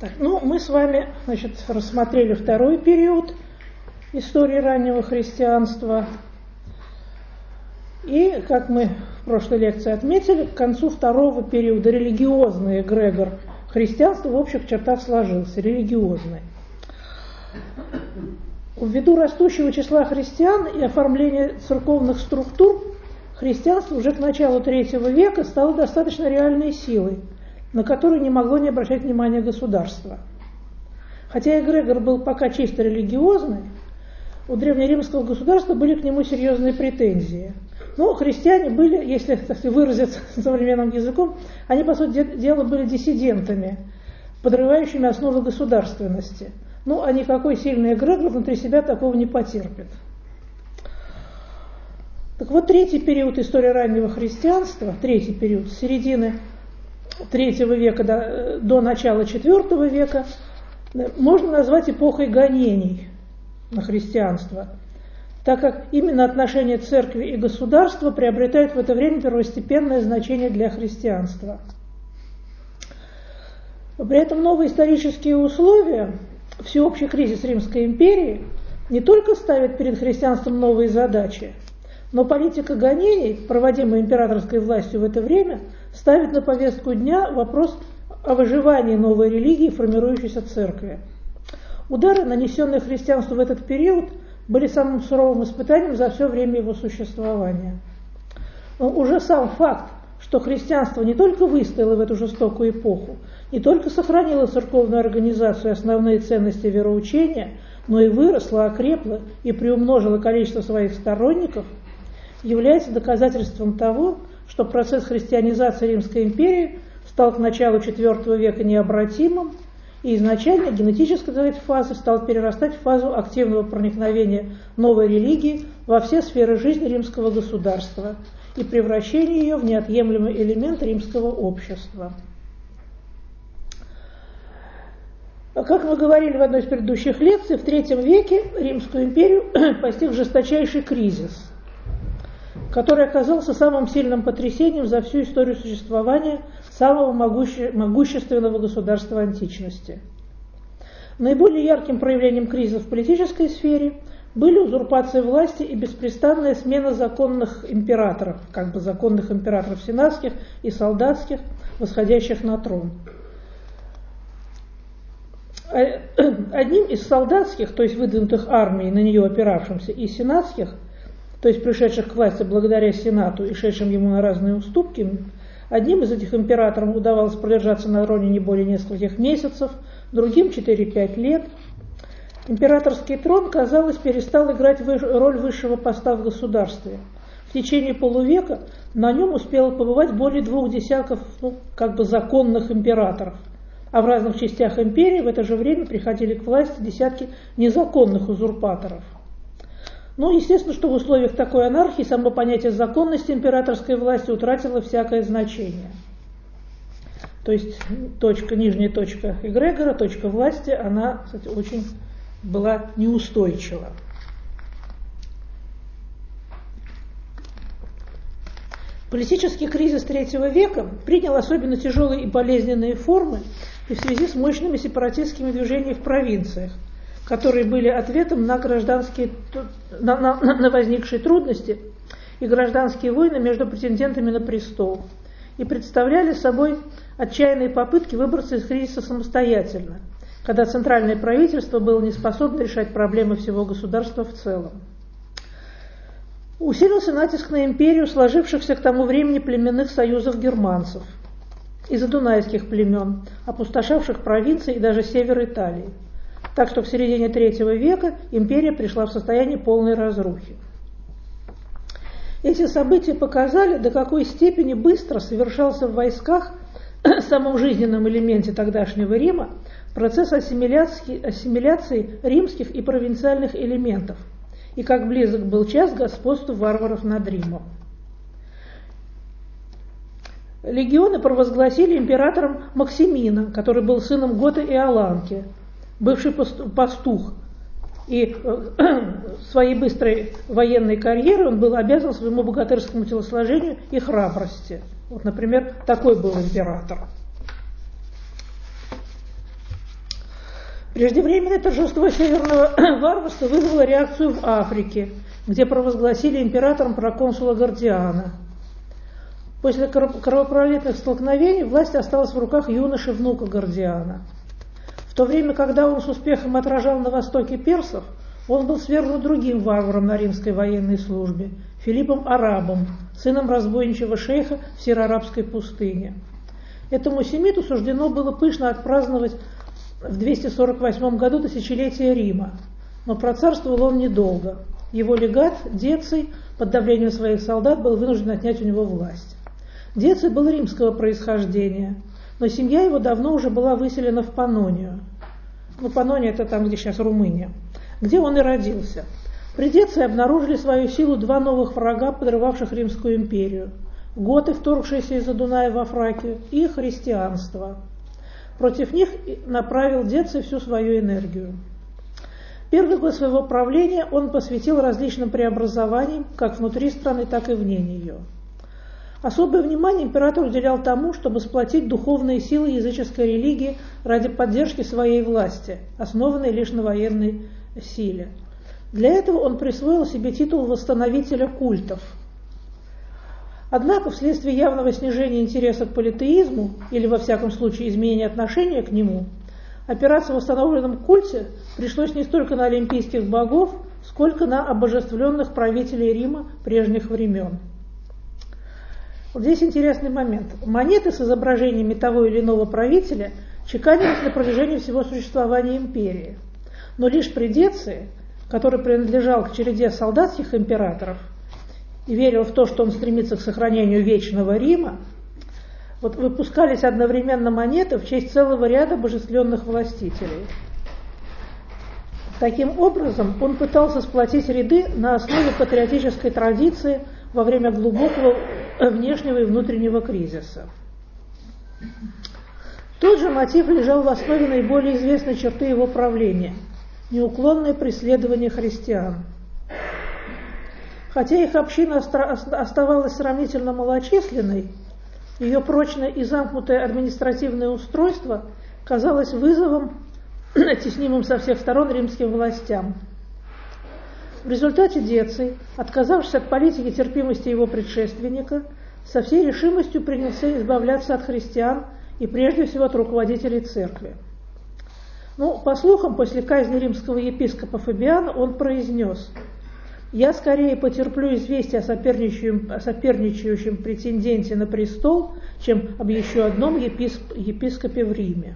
Так, мы с вами, рассмотрели второй период истории раннего христианства. И, как мы в прошлой лекции отметили, к концу второго периода религиозный эгрегор христианства в общих чертах сложился, религиозный. Ввиду растущего числа христиан и оформления церковных структур, христианство уже к началу III века стало достаточно реальной силой, на которую не могло не обращать внимания государство. Хотя эгрегор был пока чисто религиозный, у древнеримского государства были к нему серьезные претензии. Но христиане были, если выразиться современным языком, они, по сути дела, были диссидентами, подрывающими основы государственности. А никакой сильный эгрегор внутри себя такого не потерпит. Так вот, третий период истории раннего христианства, третий период, с середины III века до начала IV века, можно назвать эпохой гонений на христианство, так как именно отношения церкви и государства приобретают в это время первостепенное значение для христианства. При этом новые исторические условия, всеобщий кризис Римской империи, не только ставит перед христианством новые задачи, но политика гонений, проводимая императорской властью в это время, ставит на повестку дня вопрос о выживании новой религии, формирующейся церкви. Удары, нанесенные христианству в этот период, были самым суровым испытанием за все время его существования. Но уже сам факт, что христианство не только выстояло в эту жестокую эпоху, не только сохранило церковную организацию и основные ценности вероучения, но и выросло, окрепло и приумножило количество своих сторонников, является доказательством того, что процесс христианизации Римской империи стал к началу IV века необратимым, и изначально генетическая фаза стала перерастать в фазу активного проникновения новой религии во все сферы жизни римского государства и превращения ее в неотъемлемый элемент римского общества. Как мы говорили в одной из предыдущих лекций, в III веке Римскую империю постиг жесточайший кризис, который оказался самым сильным потрясением за всю историю существования самого могущественного государства античности. Наиболее ярким проявлением кризиса в политической сфере были узурпация власти и беспрестанная смена законных императоров, законных императоров сенатских и солдатских, восходящих на трон. Одним из солдатских, то есть выдвинутых армией, на нее опиравшимся, и сенатских, то есть пришедших к власти благодаря Сенату и шедшим ему на разные уступки, одним из этих императорам удавалось продержаться на троне не более нескольких месяцев, другим 4-5 лет. Императорский трон, казалось, перестал играть роль высшего поста в государстве. В течение полувека на нем успело побывать более 2 десятков законных императоров, а в разных частях империи в это же время приходили к власти десятки незаконных узурпаторов. Естественно, что в условиях такой анархии само понятие законности императорской власти утратило всякое значение. То есть нижняя точка эгрегора, точка власти, она, кстати, очень была неустойчива. Политический кризис III века принял особенно тяжелые и болезненные формы и в связи с мощными сепаратистскими движениями в провинциях, которые были ответом на возникшие трудности и гражданские войны между претендентами на престол и представляли собой отчаянные попытки выбраться из кризиса самостоятельно, когда центральное правительство было не способно решать проблемы всего государства в целом. Усилился натиск на империю сложившихся к тому времени племенных союзов германцев и задунайских племен, опустошавших провинции и даже север Италии. Так что к середине III века империя пришла в состояние полной разрухи. Эти события показали, до какой степени быстро совершался в войсках, самом жизненном элементе тогдашнего Рима, процесс ассимиляции римских и провинциальных элементов, и как близок был час господству варваров над Римом. Легионы провозгласили императором Максимина, который был сыном Гота и Аланки, бывший пастух, и своей быстрой военной карьерой он был обязан своему богатырскому телосложению и храбрости. Например, такой был император. Преждевременное торжество северного варварства вызвало реакцию в Африке, где провозгласили императором проконсула Гордиана. После кровопролитных столкновений власть осталась в руках юноши внука Гордиана. В то время, когда он с успехом отражал на востоке персов, он был свергнут другим варваром на римской военной службе, Филиппом Арабом, сыном разбойничьего шейха в Североарабской пустыне. Этому семиту суждено было пышно отпраздновать в 248 году тысячелетие Рима, но процарствовал он недолго. Его легат Деций под давлением своих солдат был вынужден отнять у него власть. Деций был римского происхождения, но семья его давно уже была выселена в Паннонию. Паннония – это там, где сейчас Румыния, где он и родился. При Деции обнаружили свою силу два новых врага, подрывавших Римскую империю – готы, вторгшиеся из-за Дуная во Фракию, и христианство. Против них направил Деций всю свою энергию. Первый год своего правления он посвятил различным преобразованиям, как внутри страны, так и вне нее. Особое внимание император уделял тому, чтобы сплотить духовные силы языческой религии ради поддержки своей власти, основанной лишь на военной силе. Для этого он присвоил себе титул восстановителя культов. Однако вследствие явного снижения интереса к политеизму, или во всяком случае изменения отношения к нему, опираться в восстановленном культе пришлось не столько на олимпийских богов, сколько на обожествленных правителей Рима прежних времен. Вот здесь интересный момент. Монеты с изображениями того или иного правителя чеканились на протяжении всего существования империи. Но лишь при Деции, который принадлежал к череде солдатских императоров и верил в то, что он стремится к сохранению вечного Рима, вот выпускались одновременно монеты в честь целого ряда божественных властителей. Таким образом, он пытался сплотить ряды на основе патриотической традиции во время глубокого внешнего и внутреннего кризиса. Тот же мотив лежал в основе наиболее известной черты его правления – неуклонное преследование христиан. Хотя их община оставалась сравнительно малочисленной, ее прочное и замкнутое административное устройство казалось вызовом, теснимым со всех сторон римским властям. В результате Деций, отказавшись от политики терпимости его предшественника, со всей решимостью принялся избавляться от христиан и прежде всего от руководителей церкви. По слухам, после казни римского епископа Фабиана он произнес: «Я скорее потерплю известие о соперничающем претенденте на престол, чем об еще одном епископе в Риме».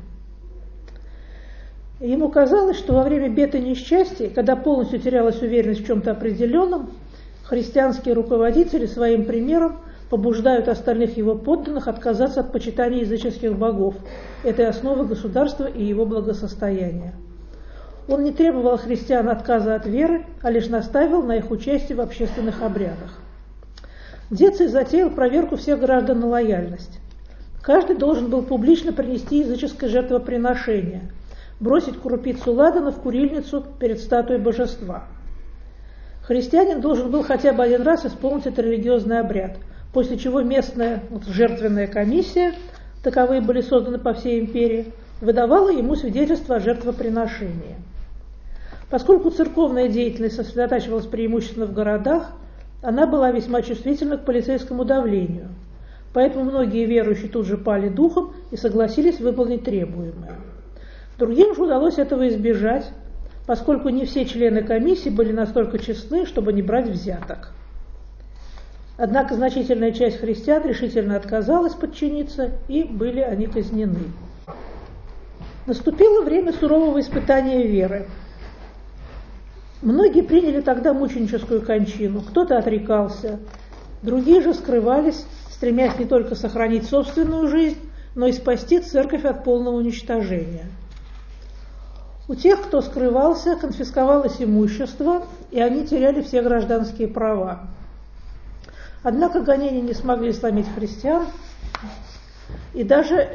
Ему казалось, что во время бед и несчастий, когда полностью терялась уверенность в чем-то определенном, христианские руководители своим примером побуждают остальных его подданных отказаться от почитания языческих богов, этой основы государства и его благосостояния. Он не требовал от христиан отказа от веры, а лишь настаивал на их участии в общественных обрядах. Деций затеял проверку всех граждан на лояльность. Каждый должен был публично принести языческое жертвоприношение, бросить крупицу ладана в курильницу перед статуей божества. Христианин должен был хотя бы один раз исполнить этот религиозный обряд, после чего местная жертвенная комиссия, таковые были созданы по всей империи, выдавала ему свидетельство о жертвоприношении. Поскольку церковная деятельность сосредотачивалась преимущественно в городах, она была весьма чувствительна к полицейскому давлению, поэтому многие верующие тут же пали духом и согласились выполнить требуемое. Другим же удалось этого избежать, поскольку не все члены комиссии были настолько честны, чтобы не брать взяток. Однако значительная часть христиан решительно отказалась подчиниться, и были они казнены. Наступило время сурового испытания веры. Многие приняли тогда мученическую кончину, кто-то отрекался, другие же скрывались, стремясь не только сохранить собственную жизнь, но и спасти церковь от полного уничтожения. У тех, кто скрывался, конфисковалось имущество, и они теряли все гражданские права. Однако гонения не смогли сломить христиан и даже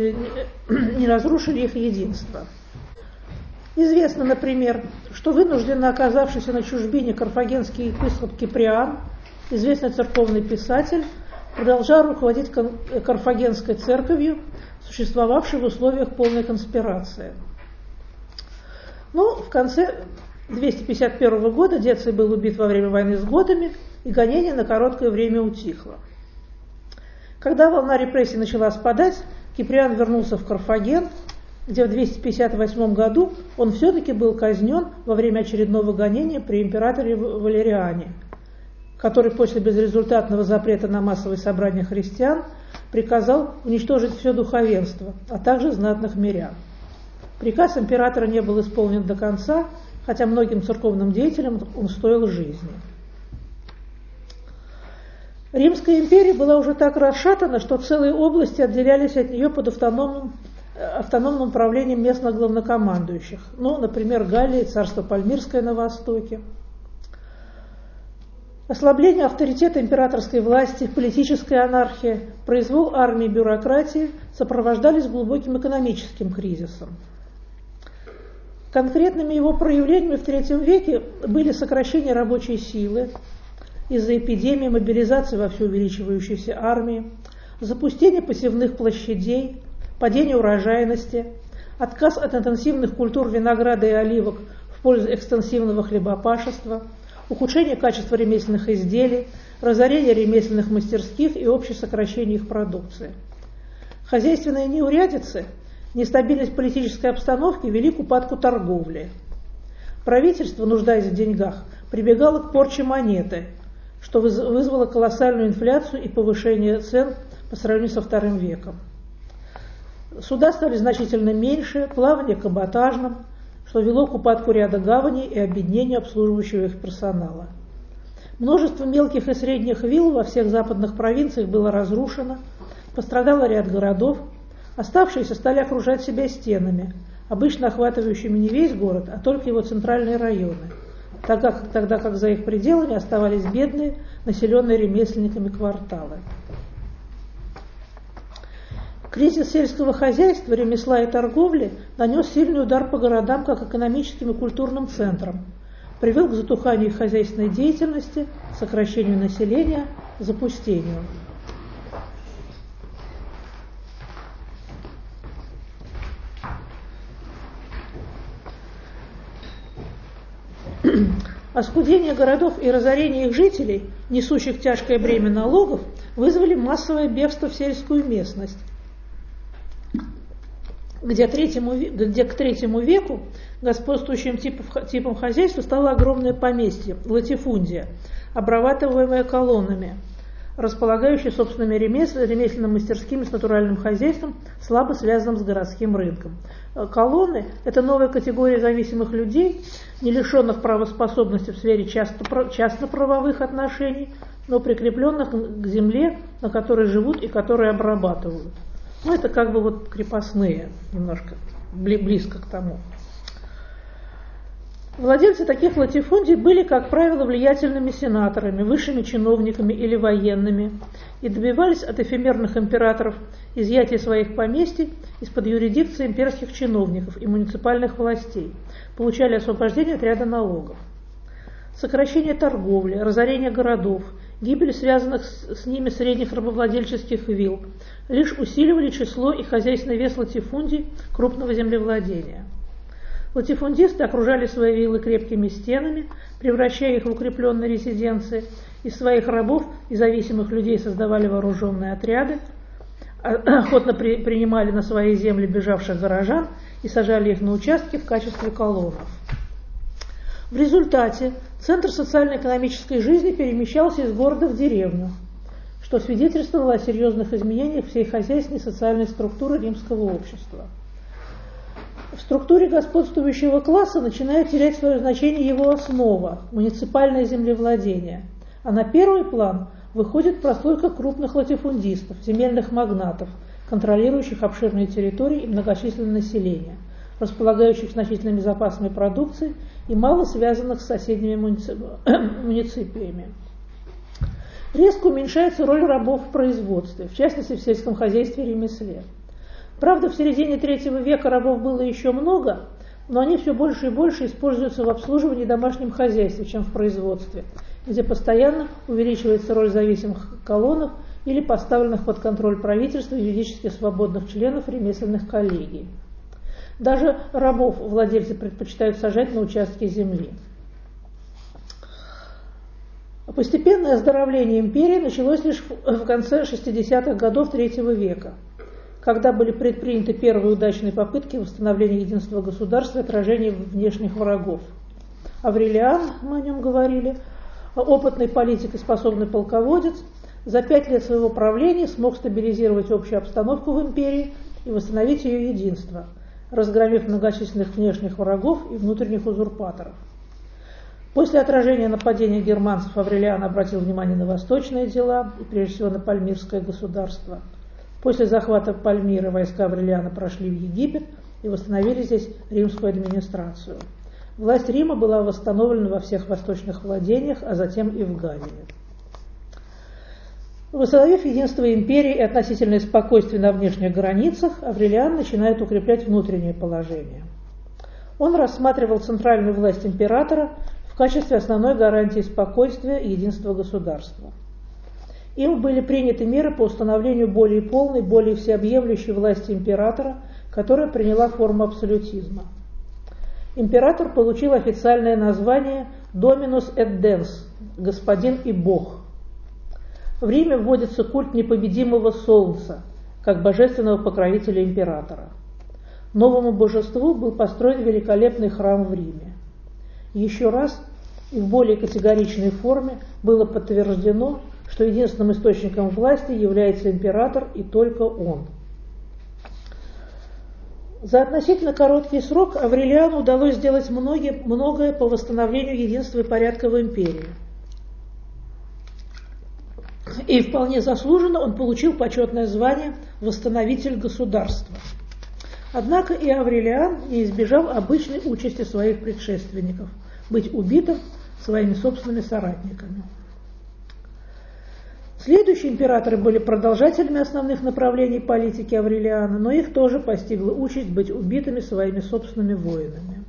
не разрушили их единство. Известно, например, что вынужденно оказавшийся на чужбине карфагенский епископ Киприан, известный церковный писатель, продолжал руководить Карфагенской церковью, существовавшей в условиях полной конспирации. Но в конце 251 года Деций был убит во время войны с готами, и гонение на короткое время утихло. Когда волна репрессий начала спадать, Киприан вернулся в Карфаген, где в 258 году он все-таки был казнен во время очередного гонения при императоре Валериане, который после безрезультатного запрета на массовые собрания христиан приказал уничтожить все духовенство, а также знатных мирян. Приказ императора не был исполнен до конца, хотя многим церковным деятелям он стоил жизни. Римская империя была уже так расшатана, что целые области отделялись от нее под автономным управлением местных главнокомандующих. Например, Галлия, царство Пальмирское на востоке. Ослабление авторитета императорской власти, политическая анархия, произвол армии и бюрократии сопровождались глубоким экономическим кризисом. Конкретными его проявлениями в III веке были сокращение рабочей силы из-за эпидемии, мобилизации во все увеличивающейся армии, запустение посевных площадей, падение урожайности, отказ от интенсивных культур винограда и оливок в пользу экстенсивного хлебопашества, ухудшение качества ремесленных изделий, разорение ремесленных мастерских и общее сокращение их продукции. Хозяйственные неурядицы, нестабильность политической обстановки вели к упадку торговли. Правительство, нуждаясь в деньгах, прибегало к порче монеты, что вызвало колоссальную инфляцию и повышение цен по сравнению со II веком. Суда стали значительно меньше, плавание каботажным, что вело к упадку ряда гаваней и обеднению обслуживающего их персонала. Множество мелких и средних вилл во всех западных провинциях было разрушено, пострадал ряд городов, оставшиеся стали окружать себя стенами, обычно охватывающими не весь город, а только его центральные районы, тогда как за их пределами оставались бедные, населенные ремесленниками кварталы. Кризис сельского хозяйства, ремесла и торговли нанес сильный удар по городам как экономическим и культурным центрам, привел к затуханию их хозяйственной деятельности, сокращению населения, запустению. Оскудение городов и разорение их жителей, несущих тяжкое бремя налогов, вызвали массовое бегство в сельскую местность, где к III веку господствующим типом хозяйства стало огромное поместье, латифундия, обрабатываемое колоннами, располагающее собственными ремесленными мастерскими с натуральным хозяйством, слабо связанным с городским рынком. Колонны – это новая категория зависимых людей, не лишенных правоспособности в сфере частно-правовых отношений, но прикрепленных к земле, на которой живут и которые обрабатывают. Это как бы крепостные, немножко близко к тому. Владельцы таких латифундий были, как правило, влиятельными сенаторами, высшими чиновниками или военными и добивались от эфемерных императоров изъятия своих поместий из-под юрисдикции имперских чиновников и муниципальных властей, получали освобождение от ряда налогов. Сокращение торговли, разорение городов, гибель связанных с ними средних рабовладельческих вилл лишь усиливали число и хозяйственный вес латифундий крупного землевладения. Латифундисты окружали свои виллы крепкими стенами, превращая их в укрепленные резиденции, из своих рабов и зависимых людей создавали вооруженные отряды, охотно принимали на свои земли бежавших горожан и сажали их на участки в качестве колонов. В результате центр социально-экономической жизни перемещался из города в деревню, что свидетельствовало о серьезных изменениях всей хозяйственной и социальной структуры римского общества. В структуре господствующего класса начинает терять свое значение его основа – муниципальное землевладение, а на первый план выходит прослойка крупных латифундистов, земельных магнатов, контролирующих обширные территории и многочисленное население, располагающих значительными запасами продукции и мало связанных с соседними муниципиями. Резко уменьшается роль рабов в производстве, в частности в сельском хозяйстве и ремесле. Правда, в середине III века рабов было еще много, но они все больше и больше используются в обслуживании и домашнем хозяйстве, чем в производстве, где постоянно увеличивается роль зависимых колонов или поставленных под контроль правительства юридически свободных членов ремесленных коллегий. Даже рабов владельцы предпочитают сажать на участке земли. Постепенное оздоровление империи началось лишь в конце 60-х годов III века, когда были предприняты первые удачные попытки восстановления единства государства и отражения внешних врагов. Аврелиан, мы о нем говорили, опытный политик и способный полководец, за 5 лет своего правления смог стабилизировать общую обстановку в империи и восстановить ее единство, разгромив многочисленных внешних врагов и внутренних узурпаторов. После отражения нападения германцев Аврелиан обратил внимание на восточные дела и прежде всего на Пальмирское государство. После захвата Пальмиры войска Аврелиана прошли в Египет и восстановили здесь римскую администрацию. Власть Рима была восстановлена во всех восточных владениях, а затем и в Галлии. Восстановив единство империи и относительное спокойствие на внешних границах, Аврелиан начинает укреплять внутреннее положение. Он рассматривал центральную власть императора в качестве основной гарантии спокойствия и единства государства. Им были приняты меры по установлению более полной, более всеобъемлющей власти императора, которая приняла форму абсолютизма. Император получил официальное название «Dominus et Dens» – «Господин и Бог». В Риме вводится культ непобедимого солнца, как божественного покровителя императора. Новому божеству был построен великолепный храм в Риме. Еще раз и в более категоричной форме было подтверждено, что единственным источником власти является император и только он. За относительно короткий срок Аврелиану удалось сделать многое по восстановлению единства и порядка в империи. И вполне заслуженно он получил почетное звание «Восстановитель государства». Однако и Аврелиан не избежал обычной участи своих предшественников – быть убитым своими собственными соратниками. Следующие императоры были продолжателями основных направлений политики Аврелиана, но их тоже постигла участь быть убитыми своими собственными воинами.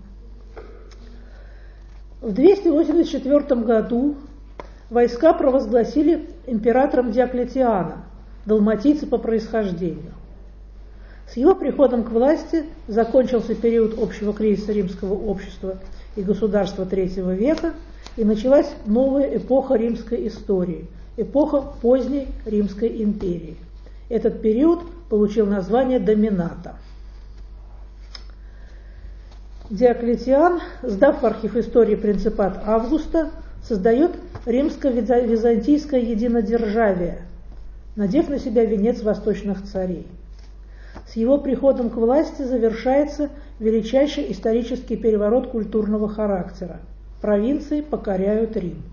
В 284 году войска провозгласили императором Диоклетиана, далматийца по происхождению. С его приходом к власти закончился период общего кризиса римского общества и государства III века, и началась новая эпоха римской истории, эпоха поздней Римской империи. Этот период получил название Домината. Диоклетиан, сдав в архив истории принципат Августа, создает римско-византийское единодержавие, надев на себя венец восточных царей. С его приходом к власти завершается величайший исторический переворот культурного характера. Провинции покоряют Рим.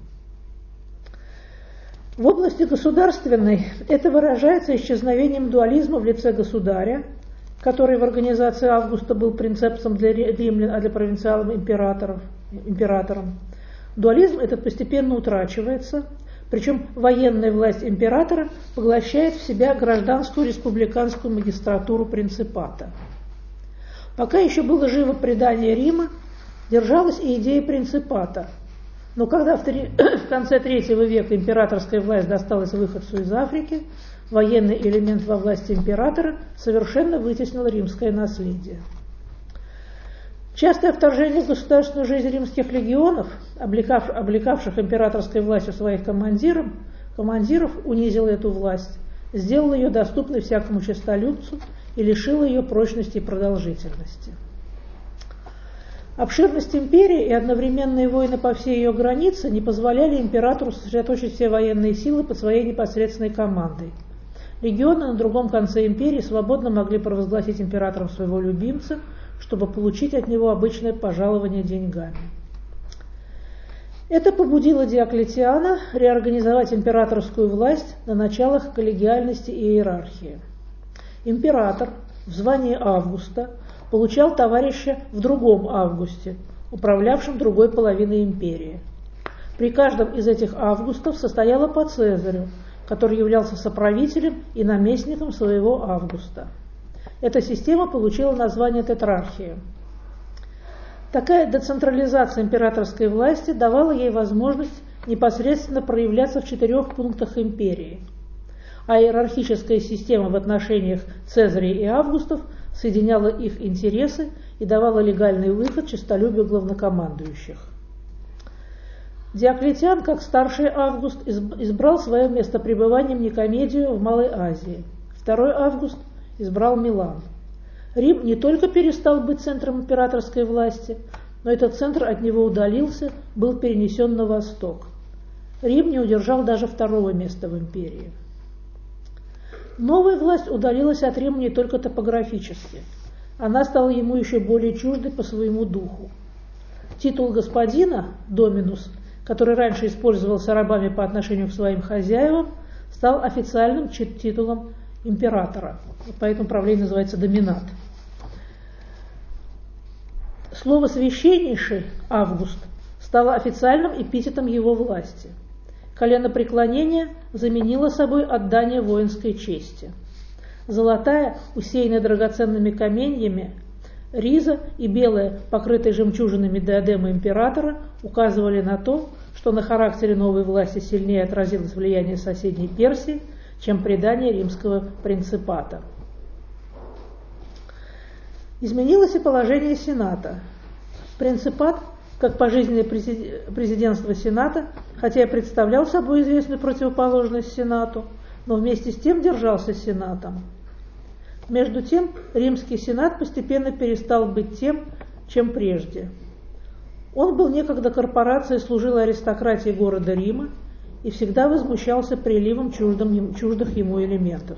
В области государственной это выражается исчезновением дуализма в лице государя, который в организации Августа был принцепсом для римлян, а для провинциалов императором. Дуализм этот постепенно утрачивается, причем военная власть императора поглощает в себя гражданскую республиканскую магистратуру принципата. Пока еще было живо предание Рима, держалась и идея принципата. Но когда в конце III века императорская власть досталась выходцу из Африки, военный элемент во власти императора совершенно вытеснил римское наследие. Частое вторжение в государственную жизнь римских легионов, облекавших императорской властью своих командиров, унизило эту власть, сделало ее доступной всякому честолюбцу и лишило ее прочности и продолжительности. Обширность империи и одновременные войны по всей ее границе не позволяли императору сосредоточить все военные силы под своей непосредственной командой. Легионы на другом конце империи свободно могли провозгласить императором своего любимца, чтобы получить от него обычное пожалование деньгами. Это побудило Диоклетиана реорганизовать императорскую власть на началах коллегиальности и иерархии. Император в звании Августа получал товарища в другом Августе, управлявшем другой половиной империи. При каждом из этих Августов состояло по Цезарю, который являлся соправителем и наместником своего Августа. Эта система получила название тетрархия. Такая децентрализация императорской власти давала ей возможность непосредственно проявляться в 4 пунктах империи, а иерархическая система в отношениях Цезаря и Августов соединяла их интересы и давала легальный выход честолюбию главнокомандующих. Диоклетиан, как старший Август, избрал своим местопребыванием Никомедию в Малой Азии. Второй Август избрал Милан. Рим не только перестал быть центром императорской власти, но этот центр от него удалился, был перенесен на восток. Рим не удержал даже второго места в империи. Новая власть удалилась от Рима не только топографически. Она стала ему еще более чуждой по своему духу. Титул господина, доминус, который раньше использовался рабами по отношению к своим хозяевам, стал официальным титулом императора. Поэтому правление называется доминат. Слово «священнейший» Август стало официальным эпитетом его власти. Коленопреклонение заменило собой отдание воинской чести. Золотая, усеянная драгоценными каменьями, риза и белая, покрытая жемчужинами диадема императора указывали на то, что на характере новой власти сильнее отразилось влияние соседней Персии, чем предание римского принципата. Изменилось и положение Сената. Принципат, как пожизненное президентство Сената, хотя и представлял собой известную противоположность Сенату, но вместе с тем держался Сенатом. Между тем, Римский Сенат постепенно перестал быть тем, чем прежде. Он был некогда корпорацией, служил аристократии города Рима и всегда возмущался приливом чуждых ему элементов.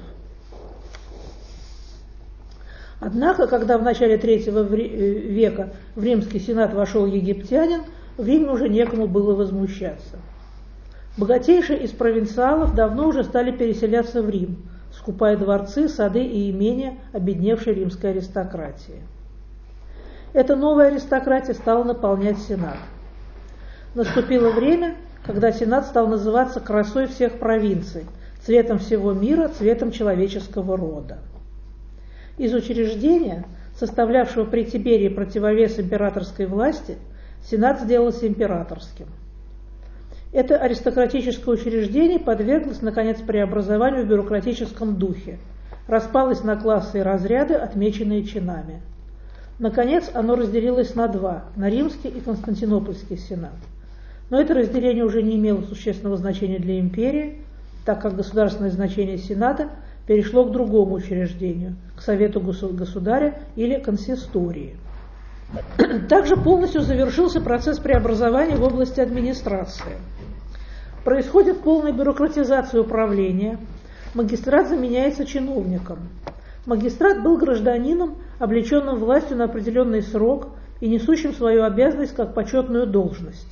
Однако, когда в начале III века в Римский Сенат вошел египтянин, в Риме уже некому было возмущаться. Богатейшие из провинциалов давно уже стали переселяться в Рим, скупая дворцы, сады и имения обедневшей римской аристократии. Эта новая аристократия стала наполнять Сенат. Наступило время, когда Сенат стал называться красой всех провинций, цветом всего мира, цветом человеческого рода. Из учреждения, составлявшего при Тиберии противовес императорской власти, Сенат сделался императорским. Это аристократическое учреждение подверглось, наконец, преобразованию в бюрократическом духе, распалось на классы и разряды, отмеченные чинами. Наконец, оно разделилось на два – на Римский и Константинопольский Сенат. Но это разделение уже не имело существенного значения для империи, так как государственное значение Сената перешло к другому учреждению – к Совету Государя или консистории. Также полностью завершился процесс преобразования в области администрации. Происходит полная бюрократизация управления, магистрат заменяется чиновником. Магистрат был гражданином, облеченным властью на определенный срок и несущим свою обязанность как почетную должность.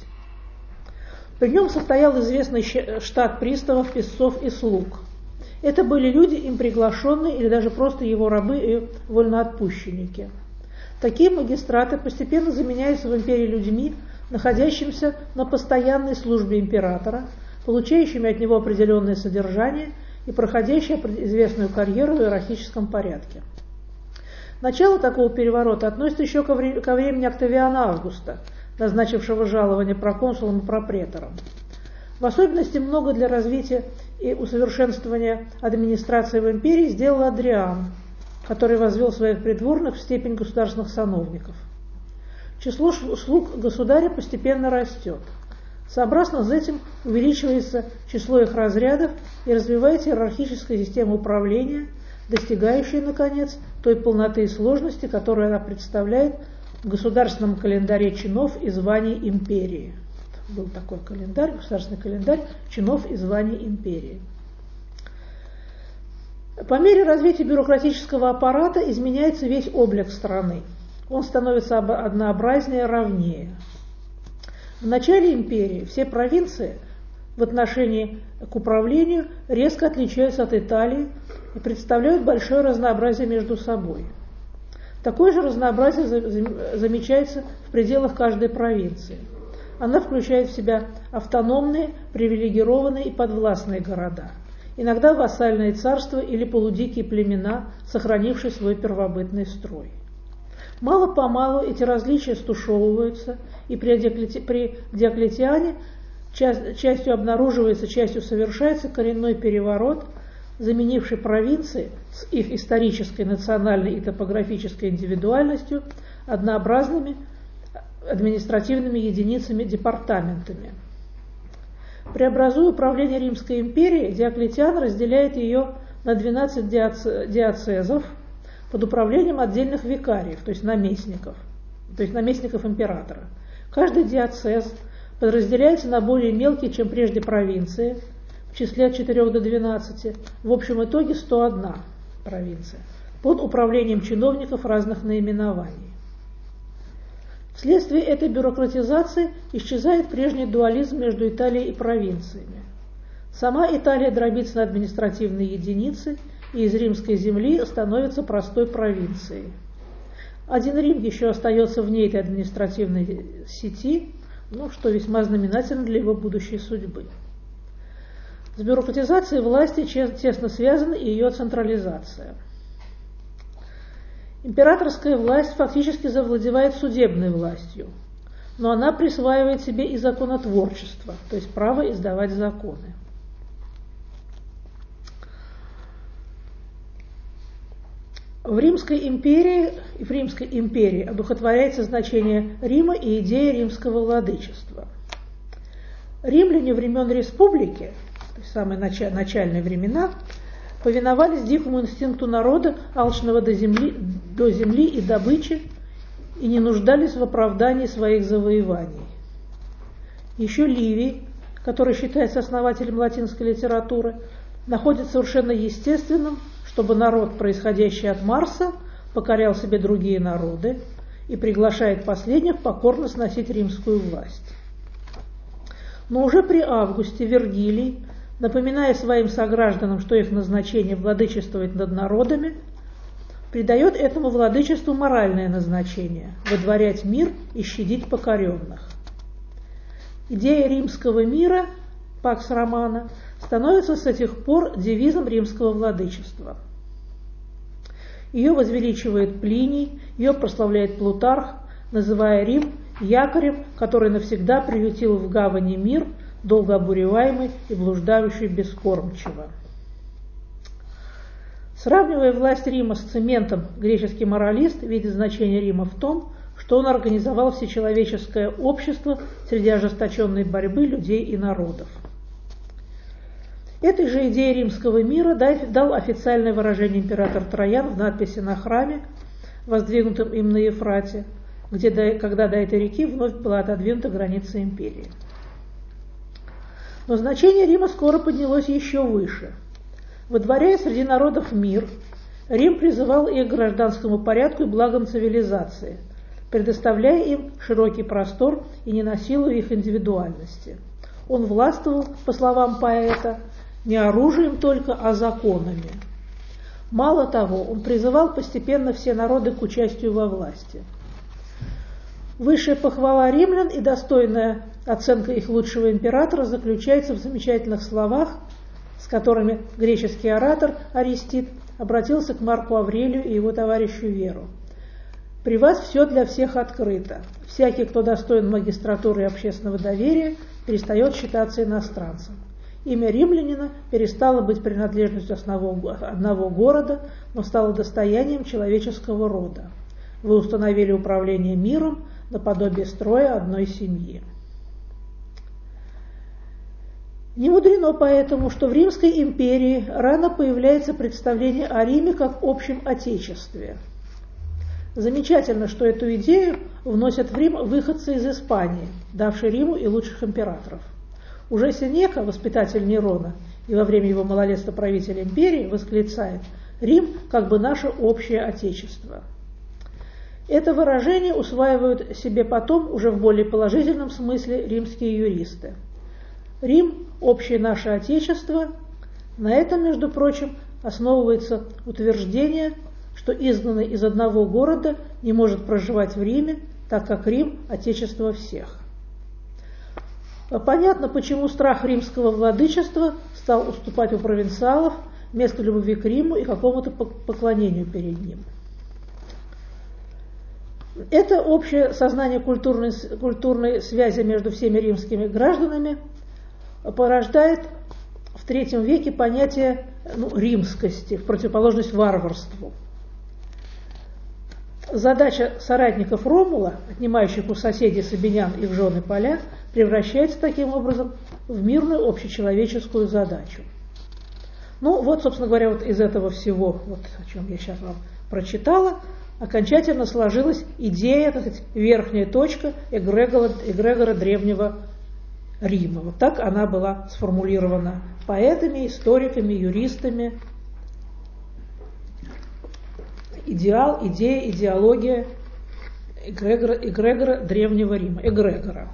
При нем состоял известный штат приставов, писцов и слуг. Это были люди, им приглашенные или даже просто его рабы и вольноотпущенники. Такие магистраты постепенно заменяются в империи людьми, находящимися на постоянной службе императора, получающими от него определенное содержание и проходящие известную карьеру в иерархическом порядке. Начало такого переворота относится еще ко времени Октавиана Августа, назначившего жалование проконсулам и пропреторам. В особенности много для развития и усовершенствования администрации в империи сделал Адриан, который возвел своих придворных в степень государственных сановников. Число слуг государя постепенно растет. Сообразно с этим увеличивается число их разрядов и развивается иерархическая система управления, достигающая, наконец, той полноты и сложности, которую она представляет в государственном календаре чинов и званий империи. Был такой календарь, государственный календарь чинов и званий империи. По мере развития бюрократического аппарата изменяется весь облик страны. Он становится однообразнее, ровнее. В начале империи все провинции в отношении к управлению резко отличаются от Италии и представляют большое разнообразие между собой. Такое же разнообразие замечается в пределах каждой провинции. Она включает в себя автономные, привилегированные и подвластные города, иногда вассальные царства или полудикие племена, сохранившие свой первобытный строй. Мало-помалу эти различия стушевываются, и при Диоклетиане частью обнаруживается, частью совершается коренной переворот, заменивший провинции с их исторической, национальной и топографической индивидуальностью однообразными административными единицами, департаментами. Преобразуя управление Римской империей, Диоклетиан разделяет ее на 12 диоцезов под управлением отдельных викариев, то есть наместников императора. Каждый диоцез подразделяется на более мелкие, чем прежде, провинции, в числе от 4 до 12, в общем итоге 101 провинция, под управлением чиновников разных наименований. Вследствие этой бюрократизации исчезает прежний дуализм между Италией и провинциями. Сама Италия дробится на административные единицы и из римской земли становится простой провинцией. Один Рим еще остается вне этой административной сети, что весьма знаменательно для его будущей судьбы. С бюрократизацией власти тесно связана и ее централизация. Императорская власть фактически завладевает судебной властью, но она присваивает себе и законотворчество, то есть право издавать законы. В Римской империи одухотворяется значение Рима и идея римского владычества. Римляне времен республики, то есть самые начальные времена, повиновались дикому инстинкту народа, алчного до земли и добычи, и не нуждались в оправдании своих завоеваний. Еще Ливий, который считается основателем латинской литературы, находит совершенно естественным, чтобы народ, происходящий от Марса, покорял себе другие народы и приглашает последних покорно сносить римскую власть. Но уже при Августе Вергилий, напоминая своим согражданам, что их назначение владычествовать над народами, придает этому владычеству моральное назначение – выдворять мир и щадить покоренных. Идея римского мира, Пакс Романа, становится с этих пор девизом римского владычества. Ее возвеличивает Плиний, ее прославляет Плутарх, называя Рим якорем, который навсегда приютил в гавани мир, долго обуреваемый и блуждающий бескормчиво. Сравнивая власть Рима с цементом, греческий моралист видит значение Рима в том, что он организовал всечеловеческое общество среди ожесточенной борьбы людей и народов. Этой же идее римского мира дал официальное выражение император Троян в надписи на храме, воздвигнутом им на Ефрате, когда до этой реки вновь была отодвинута граница империи. Но значение Рима скоро поднялось еще выше. Выдворяя среди народов мир, Рим призывал их к гражданскому порядку и благам цивилизации, предоставляя им широкий простор и не насилуя их индивидуальности. Он властвовал, по словам поэта, не оружием только, а законами. Мало того, он призывал постепенно все народы к участию во власти. Высшая похвала римлян и достойная оценка их лучшего императора заключается в замечательных словах, с которыми греческий оратор Аристид обратился к Марку Аврелию и его товарищу Веру. «При вас все для всех открыто. Всякий, кто достоин магистратуры и общественного доверия, перестает считаться иностранцем. Имя римлянина перестало быть принадлежностью одного города, но стало достоянием человеческого рода. Вы установили управление миром наподобие строя одной семьи». Не мудрено поэтому, что в Римской империи рано появляется представление о Риме как общем отечестве. Замечательно, что эту идею вносят в Рим выходцы из Испании, давшие Риму и лучших императоров. Уже Сенека, воспитатель Нерона, и во время его малолетства правитель империи, восклицает: «Рим как бы наше общее отечество». Это выражение усваивают себе потом уже в более положительном смысле римские юристы. Рим – общее наше отечество. На этом, между прочим, основывается утверждение, что изгнанный из одного города не может проживать в Риме, так как Рим – отечество всех. Понятно, почему страх римского владычества стал уступать у провинциалов место любви к Риму и какому-то поклонению перед ним. Это общее сознание культурной связи между всеми римскими гражданами порождает в III веке понятие римскости, в противоположность варварству. Задача соратников Ромула, отнимающих у соседей сабинян и в жены поля, превращается таким образом в мирную общечеловеческую задачу. Ну вот, собственно говоря, вот из этого всего, вот о чем я сейчас вам прочитала, окончательно сложилась идея, так сказать, верхняя точка эгрегора древнего Рима. Вот так она была сформулирована поэтами, историками, юристами. Идеал, идея, идеология эгрегора древнего Рима, эгрегора.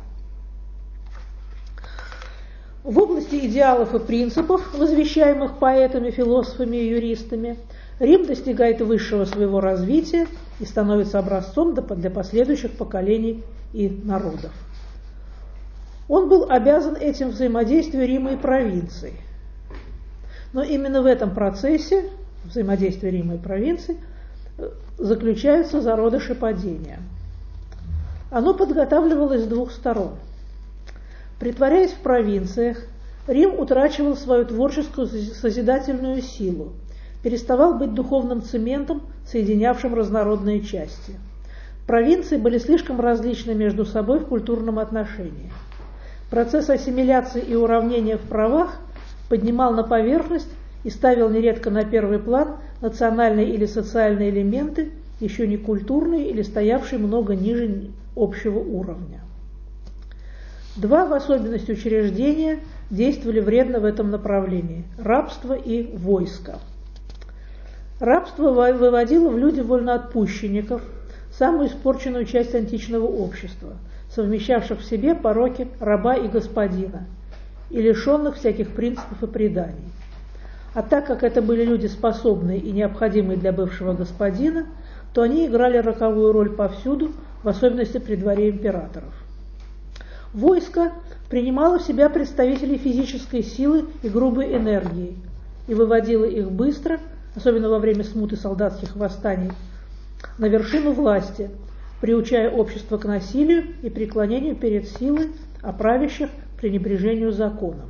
В области идеалов и принципов, возвещаемых поэтами, философами и юристами, Рим достигает высшего своего развития и становится образцом для последующих поколений и народов. Он был обязан этим взаимодействию Рима и провинций. Но именно в этом процессе взаимодействия Рима и провинций заключаются зародыши падения. Оно подготавливалось с двух сторон. Притворяясь в провинциях, Рим утрачивал свою творческую созидательную силу, переставал быть духовным цементом, соединявшим разнородные части. Провинции были слишком различны между собой в культурном отношении. Процесс ассимиляции и уравнения в правах поднимал на поверхность и ставил нередко на первый план национальные или социальные элементы, еще не культурные или стоявшие много ниже общего уровня. Два в особенности учреждения действовали вредно в этом направлении – рабство и войско. Рабство выводило в люди вольноотпущенников, самую испорченную часть античного общества, совмещавших в себе пороки раба и господина и лишенных всяких принципов и преданий. А так как это были люди способные и необходимые для бывшего господина, то они играли роковую роль повсюду, в особенности при дворе императоров. Войско принимало в себя представителей физической силы и грубой энергии и выводило их быстро, особенно во время смуты солдатских восстаний, на вершину власти, приучая общество к насилию и преклонению перед силой, а правящих – пренебрежению законом.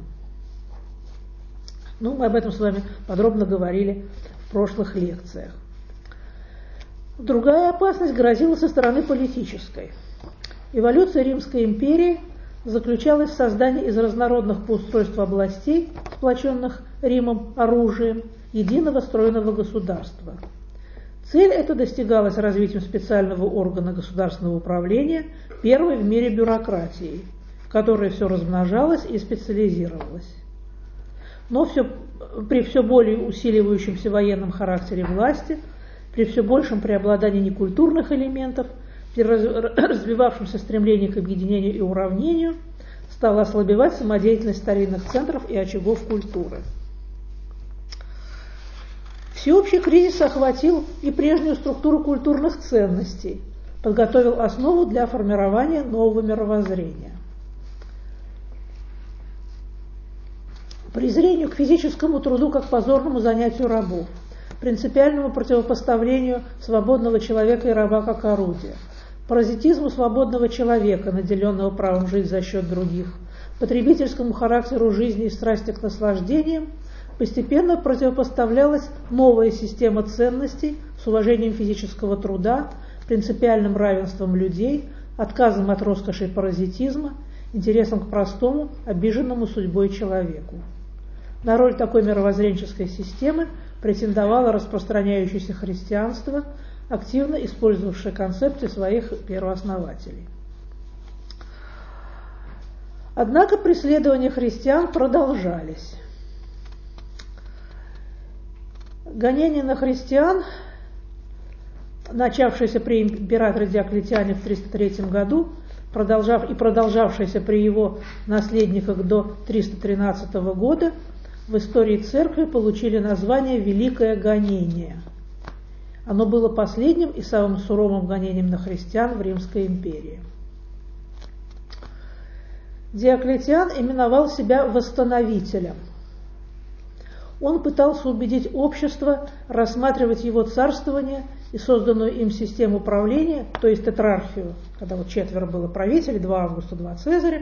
Мы об этом с вами подробно говорили в прошлых лекциях. Другая опасность грозила со стороны политической. Эволюция Римской империи заключалась в создании из разнородных по устройству областей, сплоченных Римом оружием, единого стройного государства. Цель эта достигалась развитием специального органа государственного управления, первой в мире бюрократией, которая все размножалась и специализировалась. Но при все более усиливающемся военном характере власти, при все большем преобладании некультурных элементов, при развивавшемся стремлении к объединению и уравнению, стала ослабевать самодеятельность старинных центров и очагов культуры. Всеобщий кризис охватил и прежнюю структуру культурных ценностей, подготовил основу для формирования нового мировоззрения. Презрению к физическому труду как позорному занятию рабов, принципиальному противопоставлению свободного человека и раба как орудия, паразитизму свободного человека, наделенного правом жить за счет других, потребительскому характеру жизни и страсти к наслаждениям, постепенно противопоставлялась новая система ценностей с уважением физического труда, принципиальным равенством людей, отказом от роскоши и паразитизма, интересом к простому, обиженному судьбой человеку. На роль такой мировоззренческой системы претендовало распространяющееся христианство, активно использовавшее концепции своих первооснователей. Однако преследования христиан продолжались. Гонения на христиан, начавшиеся при императоре Диоклетиане в 303 году, продолжавшиеся при его наследниках до 313 года, в истории церкви получили название «Великое гонение». Оно было последним и самым суровым гонением на христиан в Римской империи. Диоклетиан именовал себя восстановителем. Он пытался убедить общество рассматривать его царствование и созданную им систему правления, то есть тетрархию, когда четверо было правителей, 2 Августа, 2 Цезаря,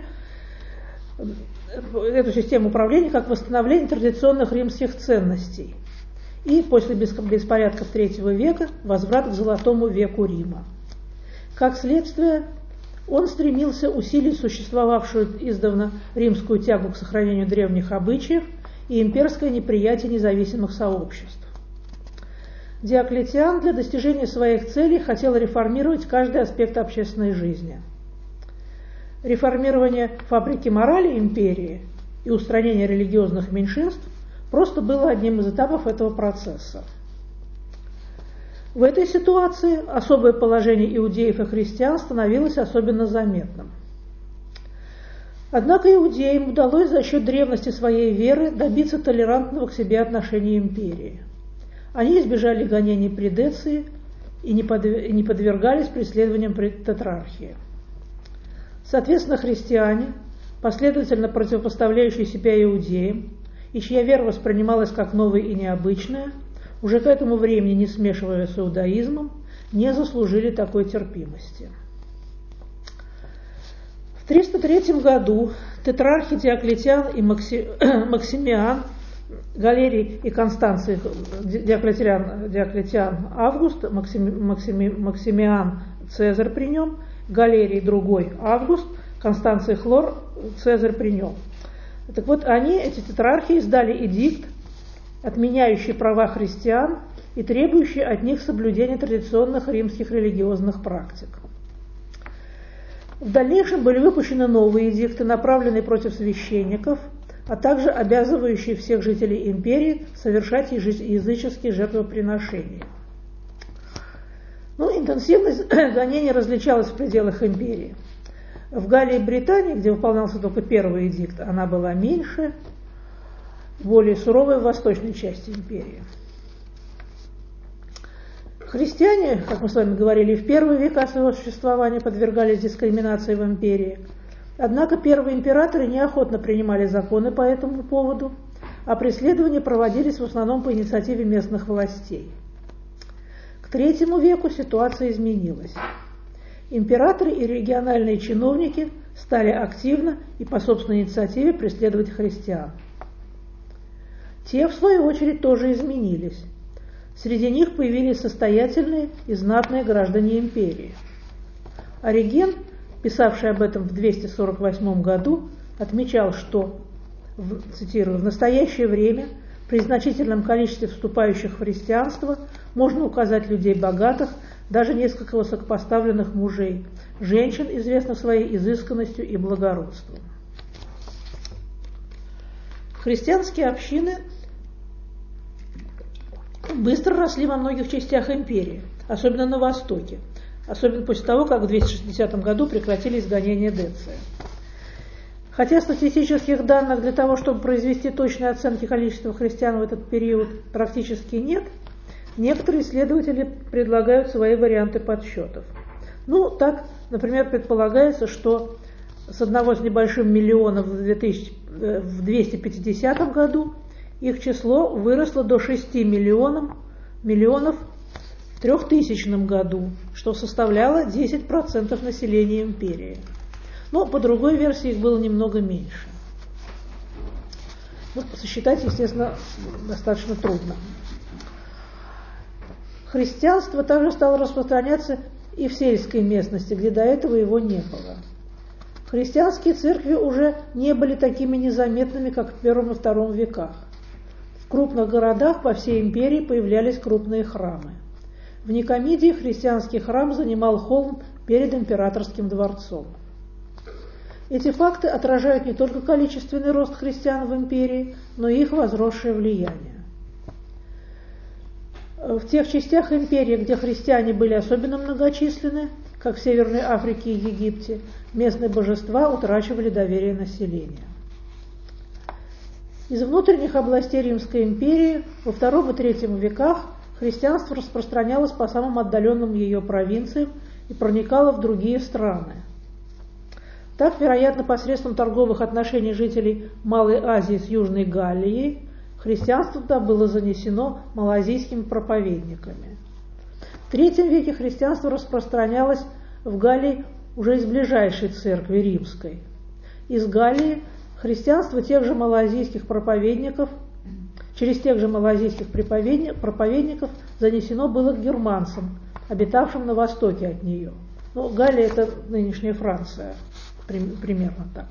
эту систему управления как восстановление традиционных римских ценностей и после беспорядков III века возврат к Золотому веку Рима. Как следствие, он стремился усилить существовавшую издавна римскую тягу к сохранению древних обычаев и имперское неприятие независимых сообществ. Диоклетиан для достижения своих целей хотел реформировать каждый аспект общественной жизни. Реформирование фабрики морали империи и устранение религиозных меньшинств просто было одним из этапов этого процесса. В этой ситуации особое положение иудеев и христиан становилось особенно заметным. Однако иудеям удалось за счет древности своей веры добиться толерантного к себе отношения империи. Они избежали гонений при Деции и не подвергались преследованиям при Тетрархии. Соответственно, христиане, последовательно противопоставляющие себя иудеям, и чья вера воспринималась как новая и необычная, уже к этому времени не смешиваясь с иудаизмом, не заслужили такой терпимости. В 303 году тетрархи Диоклетиан и Максимиан, Галерий и Констанций, Диоклетиан Август, Максимиан Цезарь при нем, Галерий другой Август, Констанций Хлор, Цезарь при нем. Так вот, они, эти тетрархи, издали эдикт, отменяющий права христиан и требующий от них соблюдения традиционных римских религиозных практик. В дальнейшем были выпущены новые эдикты, направленные против священников, а также обязывающие всех жителей империи совершать языческие жертвоприношения. Интенсивность гонений различалась в пределах империи. В Галлии и Британии, где выполнялся только первый эдикт, она была меньше, более суровой в восточной части империи. Христиане, как мы с вами говорили, в первые века своего существования подвергались дискриминации в империи. Однако первые императоры неохотно принимали законы по этому поводу, а преследования проводились в основном по инициативе местных властей. К III веку ситуация изменилась. Императоры и региональные чиновники стали активно и по собственной инициативе преследовать христиан. Те, в свою очередь, тоже изменились. Среди них появились состоятельные и знатные граждане империи. Ориген, писавший об этом в 248 году, отмечал, что, цитирую, «в настоящее время при значительном количестве вступающих в христианство можно указать людей богатых, даже несколько высокопоставленных мужей, женщин, известных своей изысканностью и благородством». Христианские общины быстро росли во многих частях империи, особенно на Востоке, особенно после того, как в 260 году прекратились гонения Деция. Хотя статистических данных для того, чтобы произвести точные оценки количества христиан в этот период, практически нет, некоторые исследователи предлагают свои варианты подсчетов. Так, например, предполагается, что с 1 с небольшим миллиона в 250 году их число выросло до 6 миллионов в 3000 году, что составляло 10% населения империи. Но по другой версии их было немного меньше. Сосчитать, естественно, достаточно трудно. Христианство также стало распространяться и в сельской местности, где до этого его не было. Христианские церкви уже не были такими незаметными, как в I и II веках. В крупных городах по всей империи появлялись крупные храмы. В Никомидии христианский храм занимал холм перед императорским дворцом. Эти факты отражают не только количественный рост христиан в империи, но и их возросшее влияние. В тех частях империи, где христиане были особенно многочисленны, как в Северной Африке и Египте, местные божества утрачивали доверие населения. Из внутренних областей Римской империи во II и III веках христианство распространялось по самым отдаленным ее провинциям и проникало в другие страны. Так, вероятно, посредством торговых отношений жителей Малой Азии с Южной Галлией христианство туда было занесено малазийскими проповедниками. В III веке христианство распространялось в Галлии уже из ближайшей церкви римской. Из Галлии христианство тех же малазийских проповедников через тех же малазийских проповедников занесено было к германцам, обитавшим на востоке от нее. Ну, Галлия – это нынешняя Франция, примерно так.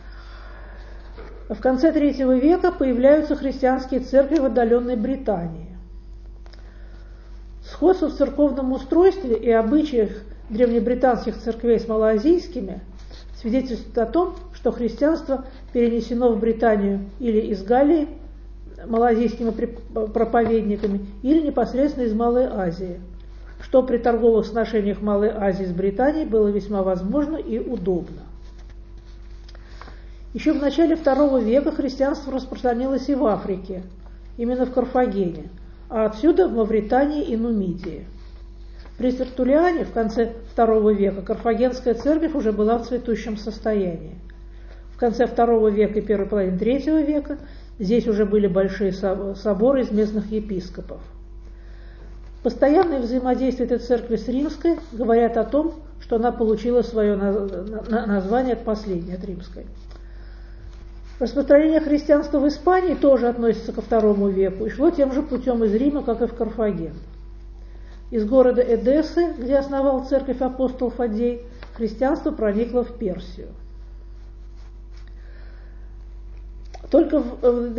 В конце III века появляются христианские церкви в отдаленной Британии. Сходство в церковном устройстве и обычаях древнебританских церквей с малазийскими свидетельствует о том, что христианство перенесено в Британию или из Галлии малазийскими проповедниками, или непосредственно из Малой Азии, что при торговых сношениях Малой Азии с Британией было весьма возможно и удобно. Еще в начале II века христианство распространилось и в Африке, именно в Карфагене, а отсюда в Мавритании и Нумидии. При Тертуллиане в конце II века Карфагенская церковь уже была в цветущем состоянии. В конце II века и первой половине III века здесь уже были большие соборы из местных епископов. Постоянное взаимодействие этой церкви с римской говорят о том, что она получила свое название от последней, от римской. Распространение христианства в Испании тоже относится ко II веку и шло тем же путем из Рима, как и в Карфаген. Из города Эдессы, где основал церковь апостол Фаддей, христианство проникло в Персию. Только в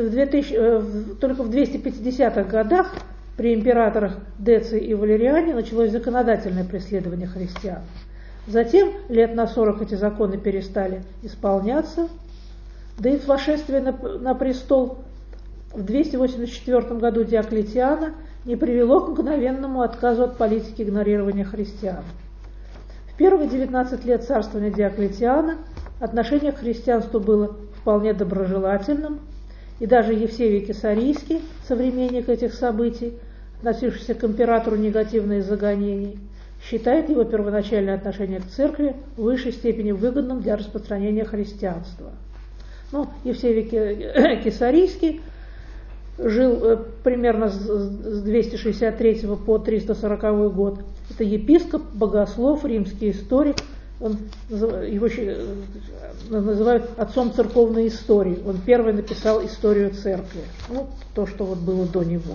250-х годах при императорах Деции и Валериане началось законодательное преследование христиан. Затем, лет на 40 эти законы перестали исполняться, да и восшествие на престол в 284 году Диоклетиана не привело к мгновенному отказу от политики игнорирования христиан. В первые 19 лет царствования Диоклетиана отношение к христианству было вполне доброжелательным, и даже Евсевий Кесарийский, современник этих событий, относившийся к императору негативно из-за гонений, считает его первоначальное отношение к церкви в высшей степени выгодным для распространения христианства. Ну, Евсевий Кесарийский жил примерно с 263 по 340 год. Это епископ, богослов, римский историк. Его называют отцом церковной истории. Он первый написал историю церкви. Ну, то, что вот было до него.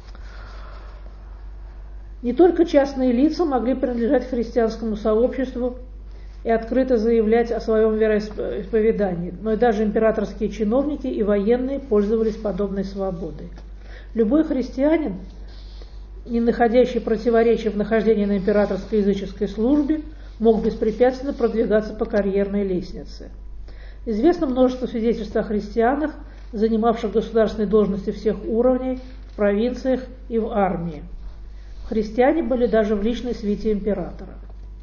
Не только частные лица могли принадлежать христианскому сообществу и открыто заявлять о своем вероисповедании, но и даже императорские чиновники и военные пользовались подобной свободой. Любой христианин, не находящий противоречия в нахождении на императорской языческой службе, мог беспрепятственно продвигаться по карьерной лестнице. Известно множество свидетельств о христианах, занимавших государственные должности всех уровней в провинциях и в армии. Христиане были даже в личной свите императора.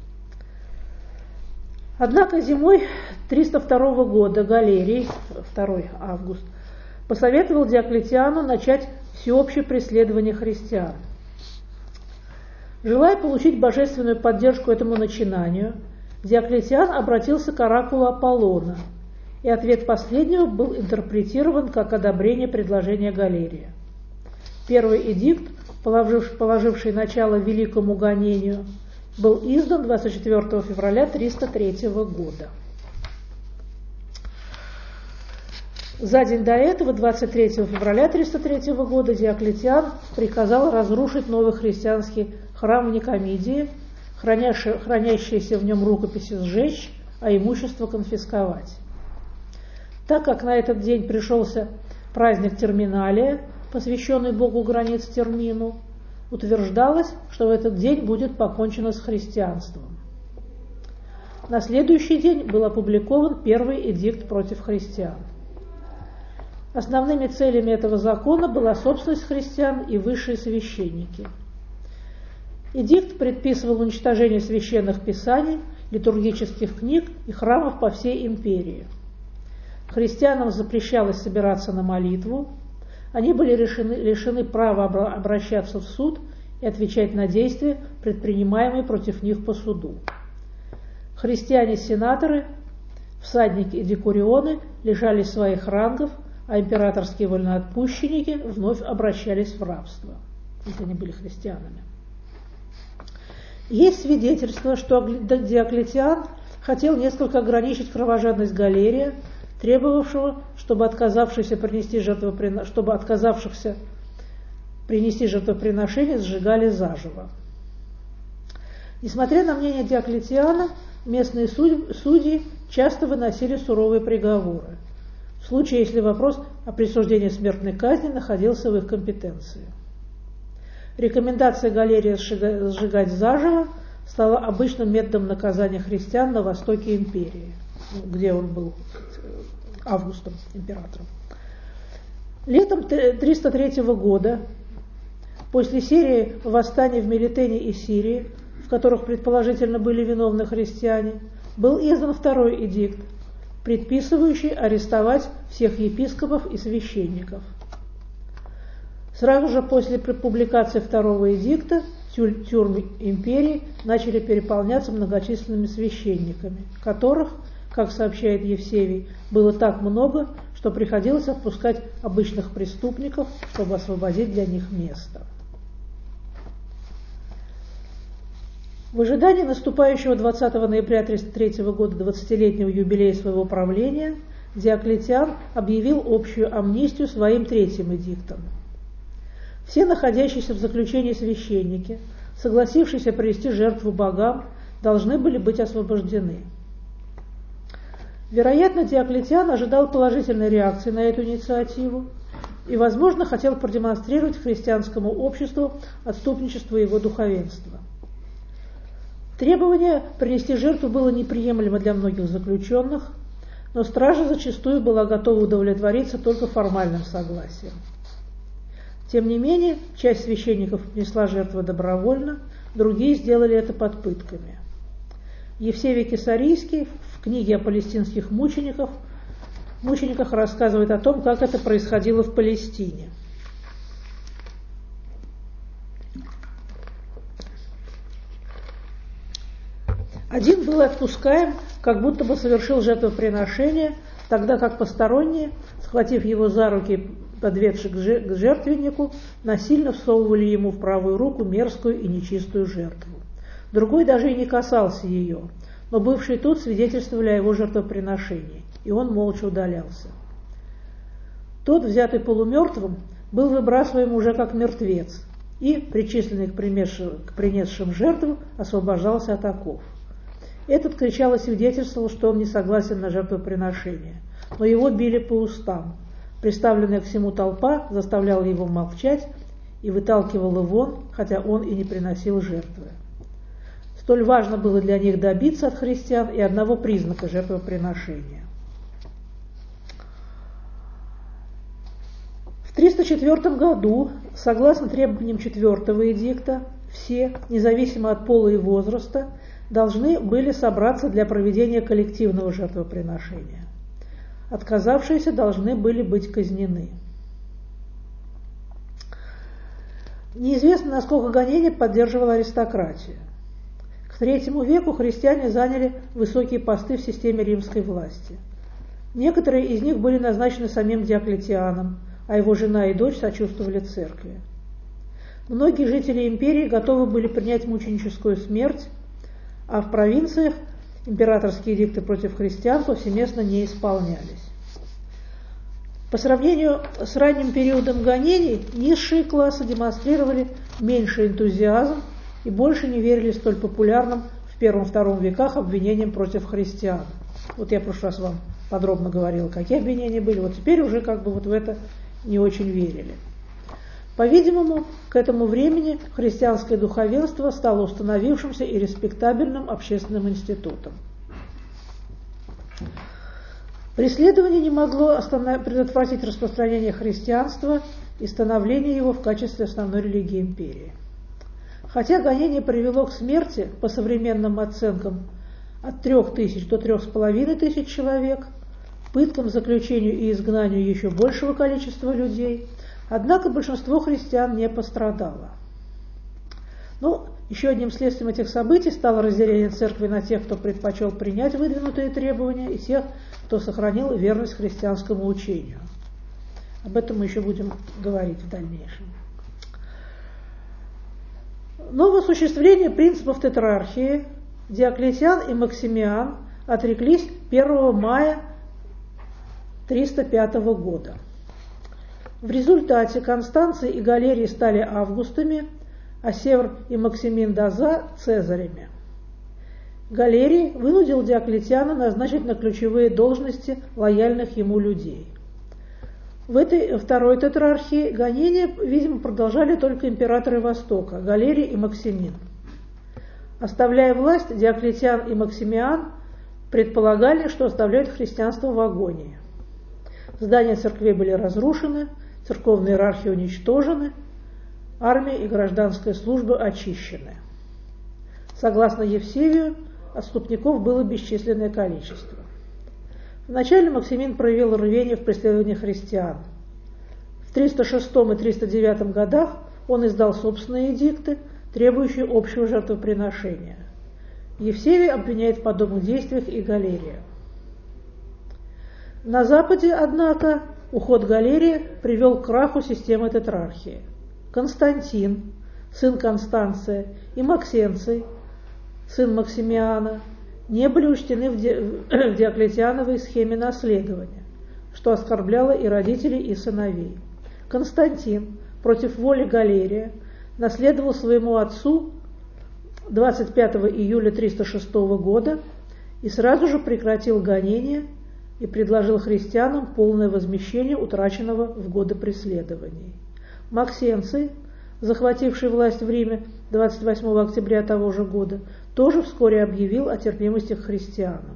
Однако зимой 302 года Галерий, 2 август, посоветовал Диоклетиану начать всеобщее преследование христиан. Желая получить божественную поддержку этому начинанию, Диоклетиан обратился к оракулу Аполлона, и ответ последнего был интерпретирован как одобрение предложения Галерия. Первый эдикт, положивший начало великому гонению, был издан 24 февраля 303 года. За день до этого, 23 февраля 303 года, Диоклетиан приказал разрушить новый христианский храм в Никомидии, хранящиеся в нем рукописи сжечь, а имущество конфисковать. Так как на этот день пришелся праздник Терминалия, посвященный богу границ Термину, утверждалось, что в этот день будет покончено с христианством. На следующий день был опубликован первый эдикт против христиан. Основными целями этого закона была собственность христиан и высшие священники. Эдикт предписывал уничтожение священных писаний, литургических книг и храмов по всей империи. Христианам запрещалось собираться на молитву, они были лишены права обращаться в суд и отвечать на действия, предпринимаемые против них по суду. Христиане-сенаторы, всадники и декурионы лишались своих рангов, а императорские вольноотпущенники вновь обращались в рабство, если они были христианами. Есть свидетельство, что Диоклетиан хотел несколько ограничить кровожадность Галерия, требовавшего, чтобы отказавшихся принести жертвоприношение сжигали заживо. Несмотря на мнение Диоклетиана, местные судьи часто выносили суровые приговоры, в случае, если вопрос о присуждении смертной казни находился в их компетенции. Рекомендация Галерия сжигать заживо стала обычным методом наказания христиан на востоке империи, где он был Августом, императором. Летом 303 года, после серии восстаний в Мелитене и Сирии, в которых предположительно были виновны христиане, был издан второй эдикт, предписывающий арестовать всех епископов и священников. Сразу же после публикации второго эдикта тюрьмы империи начали переполняться многочисленными священниками, которых, как сообщает Евсевий, было так много, что приходилось отпускать обычных преступников, чтобы освободить для них место. В ожидании наступающего 20 ноября 303 года 20-летнего юбилея своего правления Диоклетиан объявил общую амнистию своим третьим эдиктом. Все находящиеся в заключении священники, согласившиеся принести жертву богам, должны были быть освобождены. Вероятно, Диоклетиан ожидал положительной реакции на эту инициативу и, возможно, хотел продемонстрировать христианскому обществу отступничество его духовенства. Требование принести жертву было неприемлемо для многих заключенных, но стража зачастую была готова удовлетвориться только формальным согласием. Тем не менее, часть священников принесла жертву добровольно, другие сделали это под пытками. Евсевий Кесарийский в книге о палестинских мучениках рассказывает о том, как это происходило в Палестине. Один был отпускаем, как будто бы совершил жертвоприношение, тогда как посторонние, схватив его за руки, подведши к жертвеннику, насильно всовывали ему в правую руку мерзкую и нечистую жертву. Другой даже и не касался ее, но бывшие тут свидетельствовали о его жертвоприношении, и он молча удалялся. Тот, взятый полумертвым, был выбрасываем уже как мертвец, и, причисленный к принесшим жертву, освобождался от оков. Этот кричал и свидетельствовал, что он не согласен на жертвоприношение, но его били по устам. Приставленная к всему толпа заставляла его молчать и выталкивала вон, хотя он и не приносил жертвы. Столь важно было для них добиться от христиан и одного признака жертвоприношения. В 304 году, согласно требованиям 4-го эдикта, все, независимо от пола и возраста, должны были собраться для проведения коллективного жертвоприношения. Отказавшиеся должны были быть казнены. Неизвестно, насколько гонение поддерживала аристократия. К III веку христиане заняли высокие посты в системе римской власти. Некоторые из них были назначены самим Диоклетианом, а его жена и дочь сочувствовали церкви. Многие жители империи готовы были принять мученическую смерть, а в провинциях императорские эдикты против христиан повсеместно не исполнялись. По сравнению с ранним периодом гонений, низшие классы демонстрировали меньший энтузиазм и больше не верили столь популярным в I-II веках обвинениям против христиан. Вот я в прошлый раз вам подробно говорила, какие обвинения были, вот теперь уже как бы вот в это не очень верили. По-видимому, к этому времени христианское духовенство стало установившимся и респектабельным общественным институтом. Преследование не могло предотвратить распространение христианства и становление его в качестве основной религии империи. Хотя гонение привело к смерти, по современным оценкам, от 3000 до 3500 человек, пыткам, заключению и изгнанию еще большего количества людей, однако большинство христиан не пострадало. Еще одним следствием этих событий стало разделение церкви на тех, кто предпочел принять выдвинутые требования, и тех, кто сохранил верность христианскому учению. Об этом мы еще будем говорить в дальнейшем. Но в осуществлении принципов тетрархии Диоклетиан и Максимиан отреклись 1 мая 305 года. В результате Констанций и Галерий стали августами, а Севр и Максимин Даза – цезарями. Галерий вынудил Диоклетиана назначить на ключевые должности лояльных ему людей. В этой второй тетрархии гонения, видимо, продолжали только императоры Востока – Галерий и Максимин. Оставляя власть, Диоклетиан и Максимиан предполагали, что оставляют христианство в агонии. Здания церквей были разрушены, церковные иерархии уничтожены, армия и гражданская служба очищены. Согласно Евсевию, отступников было бесчисленное количество. Вначале Максимин проявил рвение в преследовании христиан. В 306 и 309 годах он издал собственные эдикты, требующие общего жертвоприношения. Евсевий обвиняет в подобных действиях и Галерия. На Западе, однако, уход Галерия привел к краху системы тетрархии. Константин, сын Констанция, и Максенций, сын Максимиана, не были учтены в Диоклетиановой схеме наследования, что оскорбляло и родителей, и сыновей. Константин против воли Галерия наследовал своему отцу 25 июля 306 года и сразу же прекратил гонения и предложил христианам полное возмещение утраченного в годы преследований. Максенций, захвативший власть в Риме 28 октября того же года, тоже вскоре объявил о терпимости к христианам.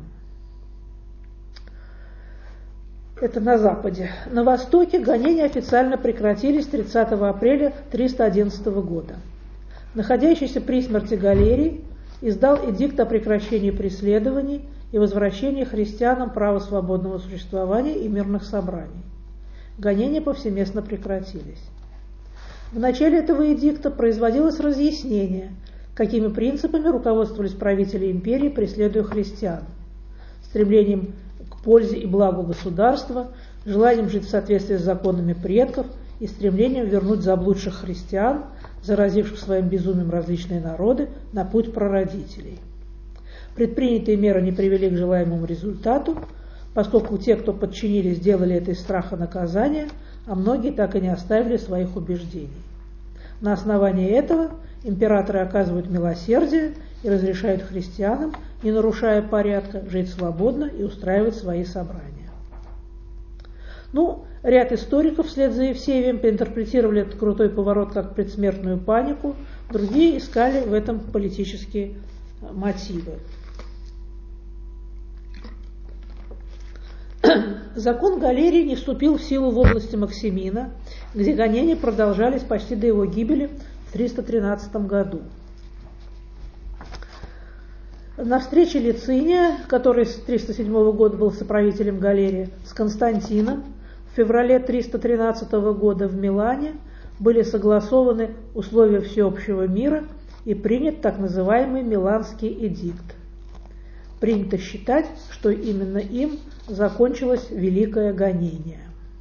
Это на Западе. На Востоке гонения официально прекратились 30 апреля 311 года. Находящийся при смерти Галерий издал эдикт о прекращении преследований и возвращении христианам права свободного существования и мирных собраний. Гонения повсеместно прекратились. В начале этого эдикта производилось разъяснение, какими принципами руководствовались правители империи, преследуя христиан: стремлением к пользе и благу государства, желанием жить в соответствии с законами предков и стремлением вернуть заблудших христиан, заразивших своим безумием различные народы, на путь прародителей. Предпринятые меры не привели к желаемому результату, поскольку те, кто подчинились, делали это из страха наказания, а многие так и не оставили своих убеждений. На основании этого императоры оказывают милосердие и разрешают христианам, не нарушая порядка, жить свободно и устраивать свои собрания. Ряд историков вслед за Евсевием проинтерпретировали этот крутой поворот как предсмертную панику, другие искали в этом политические мотивы. Закон Галерия не вступил в силу в области Максимина, где гонения продолжались почти до его гибели в 313 году. На встрече Лициния, который с 307 года был соправителем Галерия, с Константином в феврале 313 года в Милане были согласованы условия всеобщего мира и принят так называемый Миланский эдикт. Принято считать, что именно им закончилось великое гонение.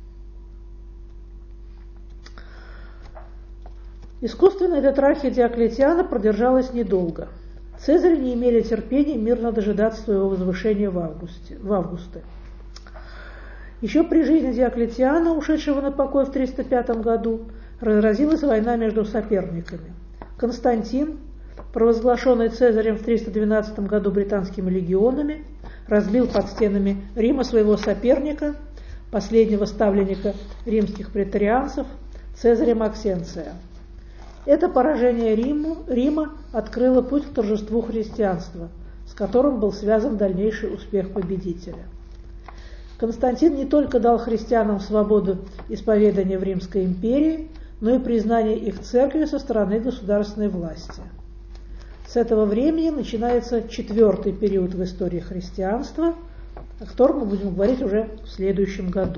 Искусственная тетрархия Диоклетиана продержалась недолго. Цезари не имели терпения мирно дожидаться своего возвышения в августе. Еще при жизни Диоклетиана, ушедшего на покой в 305 году, разразилась война между соперниками. Константин, провозглашенный Цезарем в 312 году британскими легионами, разбил под стенами Рима своего соперника, последнего ставленника римских претарианцев, Цезаря Максенция. Это поражение Рима открыло путь к торжеству христианства, с которым был связан дальнейший успех победителя. Константин не только дал христианам свободу исповедания в Римской империи, но и признание их церкви со стороны государственной власти. С этого времени начинается 4-й период в истории христианства, о котором мы будем говорить уже в следующем году.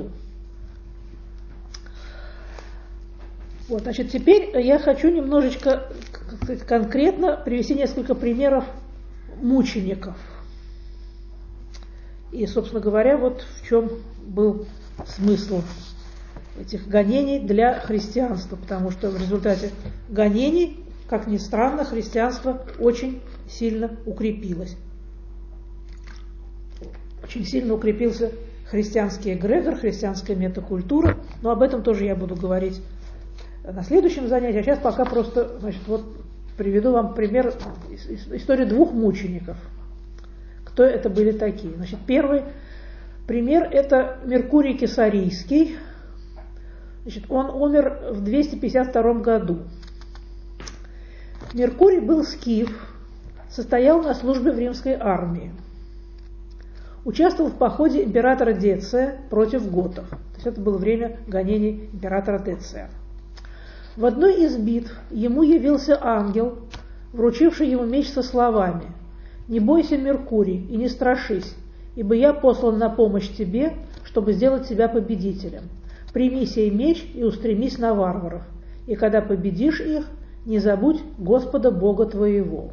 Теперь я хочу немножечко конкретно привести несколько примеров мучеников. И, собственно говоря, в чем был смысл этих гонений для христианства, потому что в результате гонений, как ни странно, христианство очень сильно укрепилось. Очень сильно укрепился христианский эгрегор, христианская метакультура. Но об этом тоже я буду говорить на следующем занятии. А сейчас пока просто, значит, вот приведу вам пример, историю двух мучеников. Кто это были такие? Значит, первый пример – это Меркурий Кесарийский. Значит, он умер в 252 году. Меркурий был скиф, состоял на службе в римской армии. Участвовал в походе императора Деция против готов. То есть это было время гонений императора Деция. В одной из битв ему явился ангел, вручивший ему меч со словами: «Не бойся, Меркурий, и не страшись, ибо я послан на помощь тебе, чтобы сделать тебя победителем. Прими сей меч и устремись на варваров, и когда победишь их, не забудь Господа Бога твоего».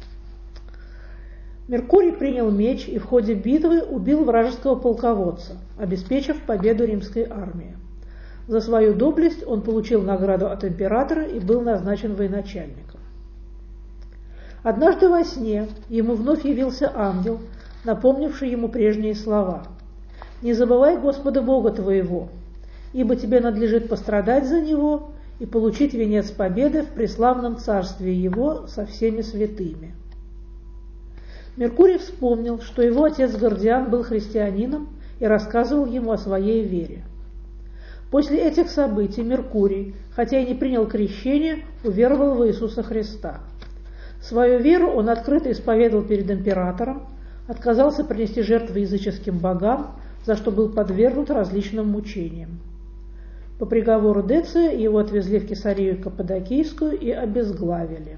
Меркурий принял меч и в ходе битвы убил вражеского полководца, обеспечив победу римской армии. За свою доблесть он получил награду от императора и был назначен военачальником. Однажды во сне ему вновь явился ангел, напомнивший ему прежние слова: «Не забывай Господа Бога твоего, ибо тебе надлежит пострадать за Него и получить венец победы в преславном царстве Его со всеми святыми». Меркурий вспомнил, что его отец Гордиан был христианином и рассказывал ему о своей вере. После этих событий Меркурий, хотя и не принял крещение, уверовал в Иисуса Христа. Свою веру он открыто исповедовал перед императором, отказался принести жертвы языческим богам, за что был подвергнут различным мучениям. По приговору Деция его отвезли в Кесарию Каппадокийскую и обезглавили.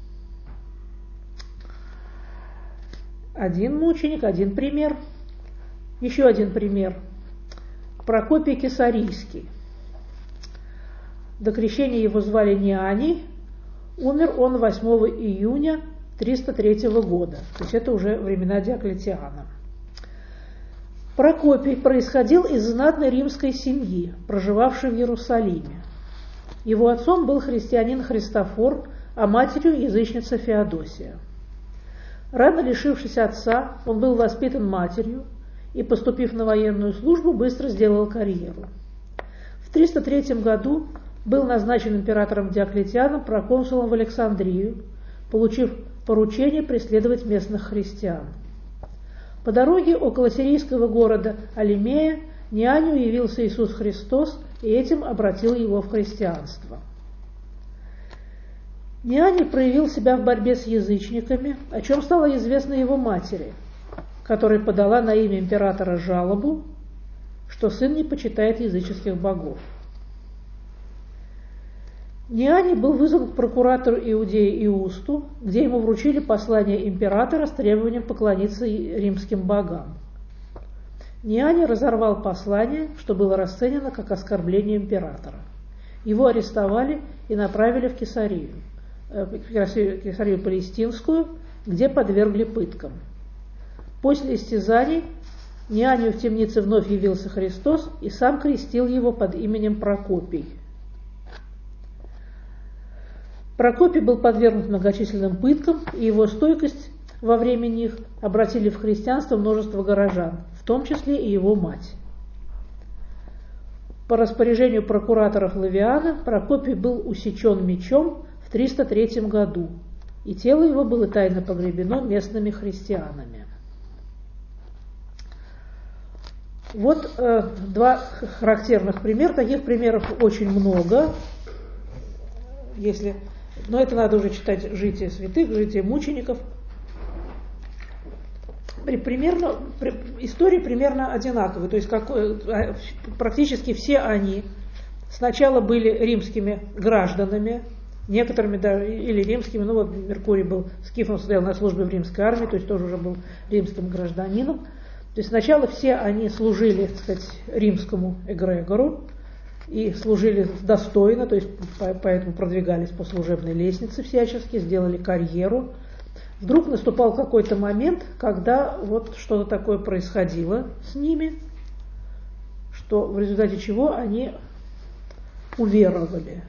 Один мученик, один пример. Еще один пример. Прокопий Кесарийский. До крещения его звали Неаний. Умер он 8 июня 303 года. То есть это уже времена Диоклетиана. Прокопий происходил из знатной римской семьи, проживавшей в Иерусалиме. Его отцом был христианин Христофор, а матерью язычница Феодосия. Рано лишившись отца, он был воспитан матерью и, поступив на военную службу, быстро сделал карьеру. В 303 году был назначен императором Диоклетианом проконсулом в Александрию, получив поручение преследовать местных христиан. По дороге около сирийского города Алимея Неанию явился Иисус Христос и этим обратил его в христианство. Неаний проявил себя в борьбе с язычниками, о чем стало известно его матери, которая подала на имя императора жалобу, что сын не почитает языческих богов. Неаний был вызван к прокуратору Иудеи Иусту, где ему вручили послание императора с требованием поклониться римским богам. Неаний разорвал послание, что было расценено как оскорбление императора. Его арестовали и направили в Кесарию Палестинскую, где подвергли пыткам. После истязаний Неанию в темнице вновь явился Христос и сам крестил его под именем Прокопий. Прокопий был подвергнут многочисленным пыткам, и его стойкость во время них обратили в христианство множество горожан, в том числе и его мать. По распоряжению прокуратора Флавиана Прокопий был усечен мечом в 303 году, и тело его было тайно погребено местными христианами. Вот два характерных примера. Таких примеров очень много. Но это надо уже читать «Житие святых», «Житие мучеников». Истории примерно одинаковые. То есть практически все они сначала были римскими гражданами, некоторыми даже или римскими. Ну вот Меркурий был скифом, стоял на службе в римской армии, то есть тоже уже был римским гражданином. То есть сначала все они служили, так сказать, римскому эгрегору и служили достойно, то есть поэтому продвигались по служебной лестнице всячески, сделали карьеру. Вдруг наступал какой-то момент, когда вот что-то такое происходило с ними, что в результате чего они уверовали.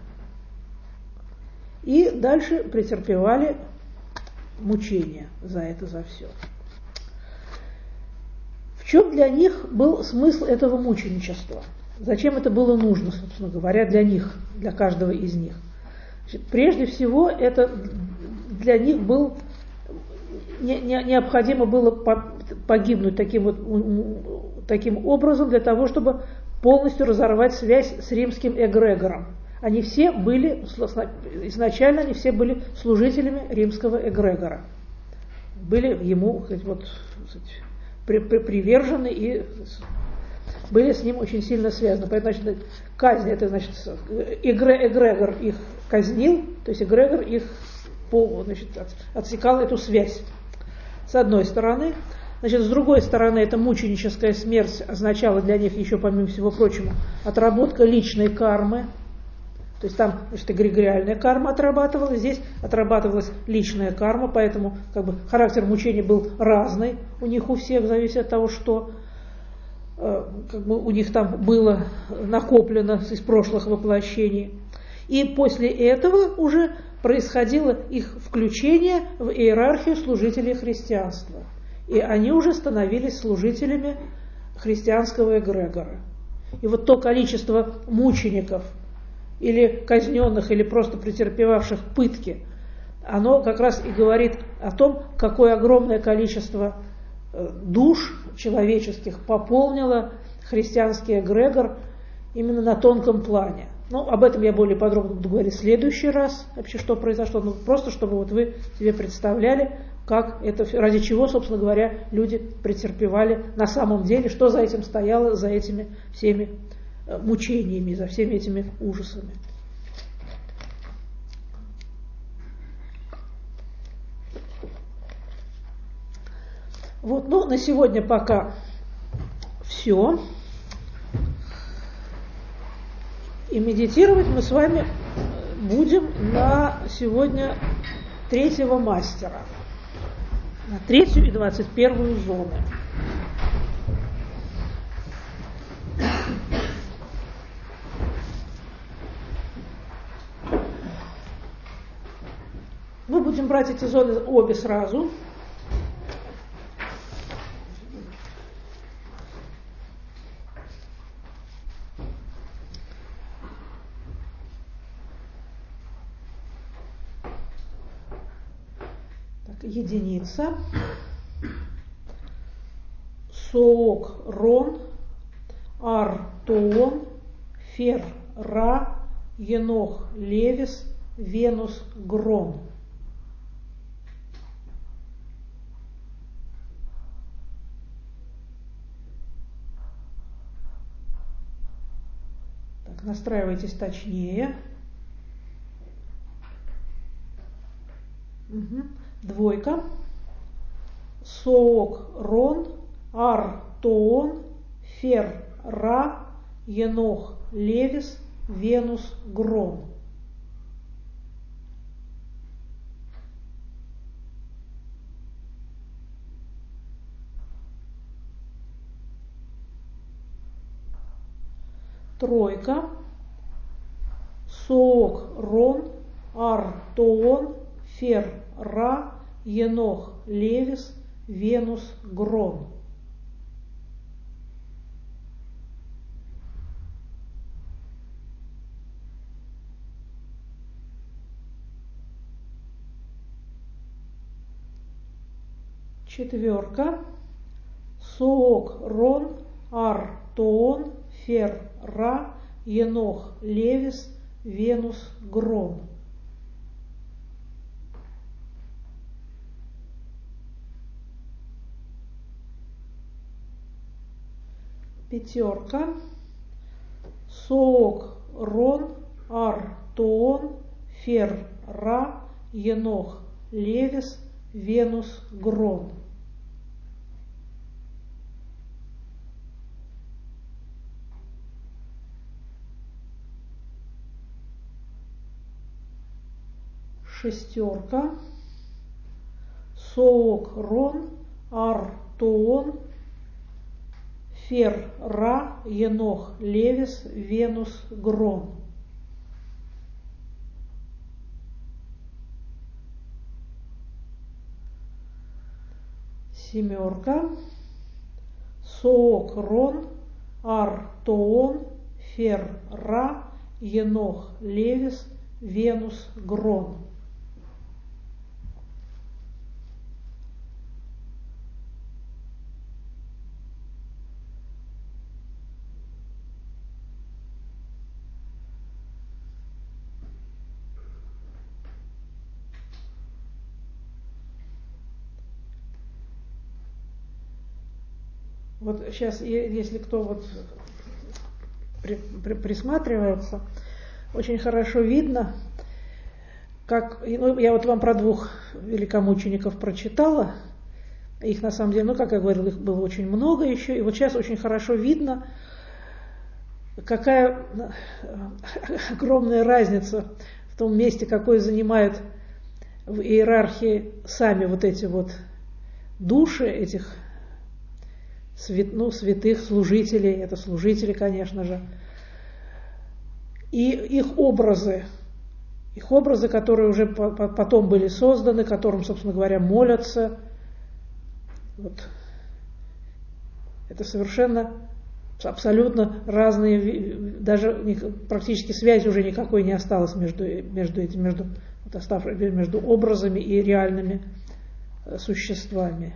И дальше претерпевали мучения за это, за все. В чем для них был смысл этого мученичества? Зачем это было нужно, собственно говоря, для них, для каждого из них? Значит, прежде всего, это для них был, необходимо было погибнуть таким образом для того, чтобы полностью разорвать связь с римским эгрегором. Они все были, изначально они все были служителями римского эгрегора. Были ему привержены и были с ним очень сильно связаны. Поэтому, значит, казнь, это значит, эгрегор их казнил, то есть эгрегор их отсекал эту связь. С одной стороны. Значит, с другой стороны, эта мученическая смерть означала для них еще, помимо всего прочего, отработка личной кармы. То есть там, значит, эгрегориальная карма отрабатывалась, здесь отрабатывалась личная карма, поэтому характер мучений был разный у них у всех, зависит от того, что у них там было накоплено из прошлых воплощений. И после этого уже происходило их включение в иерархию служителей христианства. И они уже становились служителями христианского эгрегора. И вот то количество мучеников, или казненных, или просто претерпевавших пытки, оно как раз и говорит о том, какое огромное количество душ человеческих пополнило христианский эгрегор именно на тонком плане. Ну, об этом я более подробно буду говорить в следующий раз, вообще, что произошло, ну, просто чтобы вот вы себе представляли, как это, ради чего, собственно говоря, люди претерпевали на самом деле, что за этим стояло, за этими всеми мучениями, за всеми этими ужасами. Вот, ну, на сегодня пока все. И медитировать мы с вами будем на сегодня третьего мастера, на 3-ю и 21-ю зоны. Мы будем брать эти зоны обе сразу. Так, единица. Соок Рон, Ар Тоон, Фер Ра, Енох Левис, Венус Грон. Так, настраивайтесь точнее. Угу. Двойка. Соок Рон, Ар Тоон, Фер Ра, Енох Левис, Венус Грон. Тройка. Соок Рон, Ар Тоон, Фер Ра, Енох Левис, Венус Грон. Четверка. Соок Рон, Ар Тоон, Фер Ра, Енох Левис, Венус Грон. Пятерка. Соок Рон, Ар Тоон, Фер Ра, Енох Левис, Венус Грон. Шестерка. Соок Рон, Ар Тоон, Фер Ра, Енох Левис, Венус Грон. Семерка. Соок Рон, Ар Тоон, Фер Ра, Енох Левис, Венус Грон. Вот сейчас, если кто вот присматривается, очень хорошо видно, как, ну, я вот вам про двух великомучеников прочитала, их на самом деле, ну, как я говорила, их было очень много еще, и вот сейчас очень хорошо видно, какая огромная разница в том месте, какое занимают в иерархии сами вот эти вот души этих святых служителей, это служители, конечно же, и их образы, которые уже потом были созданы, которым, собственно говоря, молятся. Вот. Это совершенно, абсолютно разные, даже практически связи уже никакой не осталось между образами и реальными существами.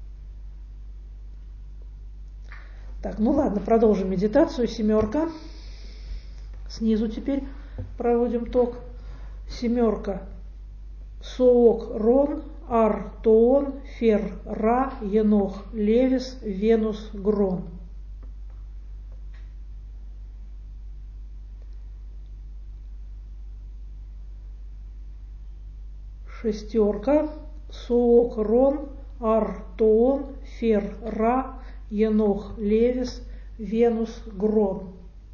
Так, ну ладно, продолжим медитацию. 7. Снизу теперь проводим ток. 7. Соок Рон, Ар Тоон, Фер Ра, Енох Левис, Венус Грон. 6. Соок Рон, Ар Тоон, Фер Ра, Енох Левис, Венус Грон.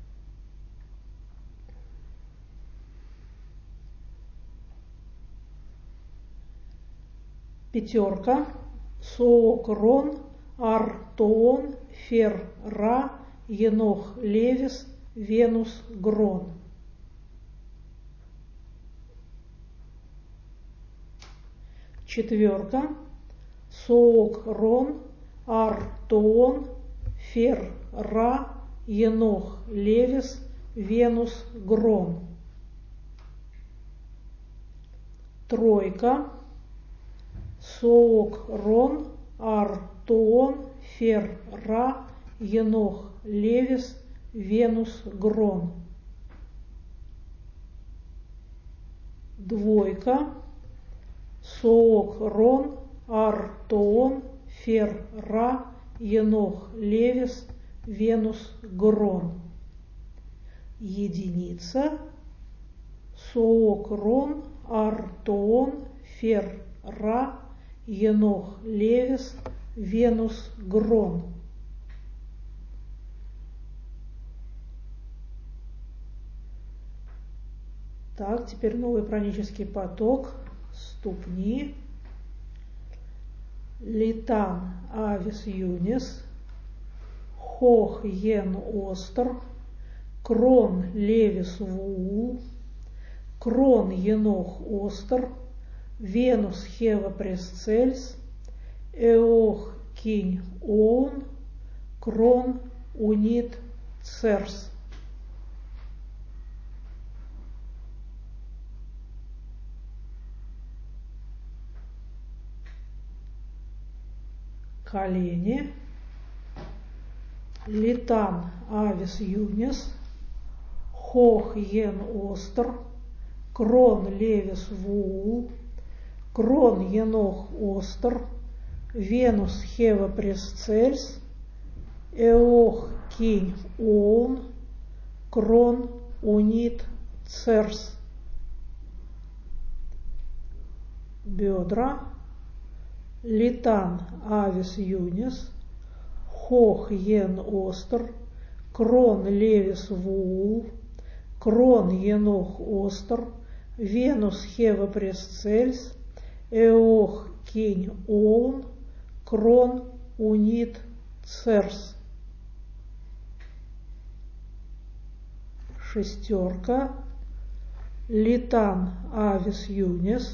5. Соок Рон, Ар Тоон, Фер Ра, Енох Левис, Венус Грон. 4. Соок Рон, Ар Тоон, Фер Ра, Енох Левис, Венус Грон. 3. Соок Рон, Ар Тоон, Фер Ра, Енох Левис, Венус Грон. 2. Соок Рон, Ар Тоон, Фер Ра, Енох Левис, Венус Грон. 1. Соок Рон, Ар Тоон, Фер Ра, Енох Левис, Венус Грон. Так, теперь новый пранический поток. Ступни. Литан Авис Юнис, Хох Йен Остр, Крон Левис Вуул, Крон Енох Остр, Венус Хева Пресцельс, Эох Кинь Оун, Крон Унит Церс. Колени. Литан Авис Юнис, Хох Йен Остр, Крон Левис Вуул, Крон Енох Остр, Венус Хева Пресцельс, Эох Кинь Оун, Крон Унит Церс. Бедра. Литан Авис Юнис, Хох Йен Остр, Крон Левис Вуул, Крон Енох Остр, Венус Хева Пресцельс, Эох Кинь Оун, Крон Унит Церс. 6. Литан Авис Юнис,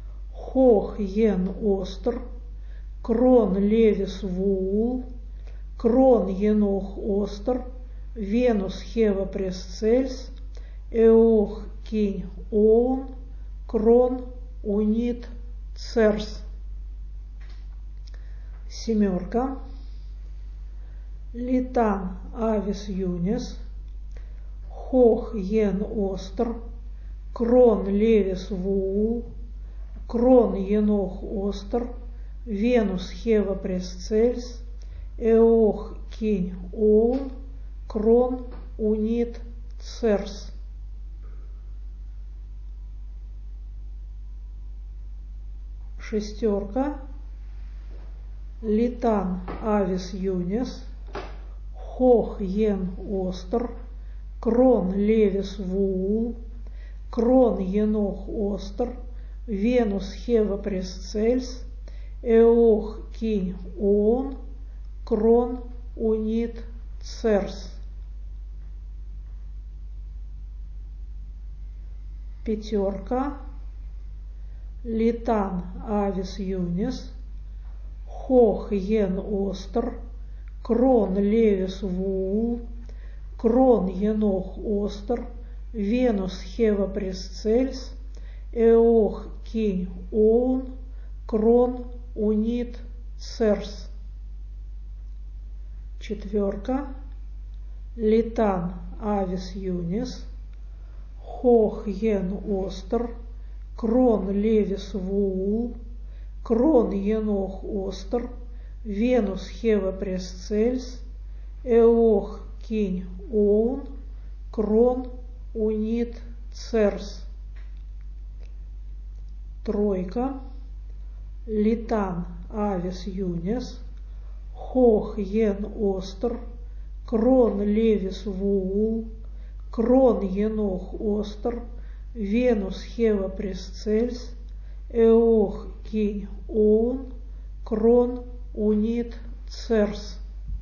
Хох Йен Остр, Крон Левис Вуул, Крон Енох Остер, Венус Хева Пресцельс, Эох Кинь Оун, Крон Унит Церс. 7. Литан Авис Юнис, Хох Ен Остер, Крон Левис Вуул, Крон Енох Остер, Венус Хева Пресцельс, Эох Кинь Оун, Крон Унит Церс. 6. Литан Авис Юнис, Хох Ен Остер, Крон Левис Вуул, Крон Енох Остер, Венус Хева Пресцельс, Эох Кинь Оун, Крон Унит Церс. 5. Литан Авис Юнис, Хох Ен Остер, Крон Левис Вуул, Крон Енох Остер, Венус Хева Пресцельс, Эох Кинь Оун, Крон Унит Церс. 4. Литан Авис Юнис, Хох Ен Остер, Крон Левис Вуул, Крон Енох Остер, Венус Хева Пресцельс, Эох Кинь Оун, Крон Унит Церс. 3. Литан Авис Юнис, Хох Ен Остер, Крон Левис Вуул, Крон Енох Остер, Венус Хева Пресцельс, Эох Кинь Оун, Крон Унит Церс.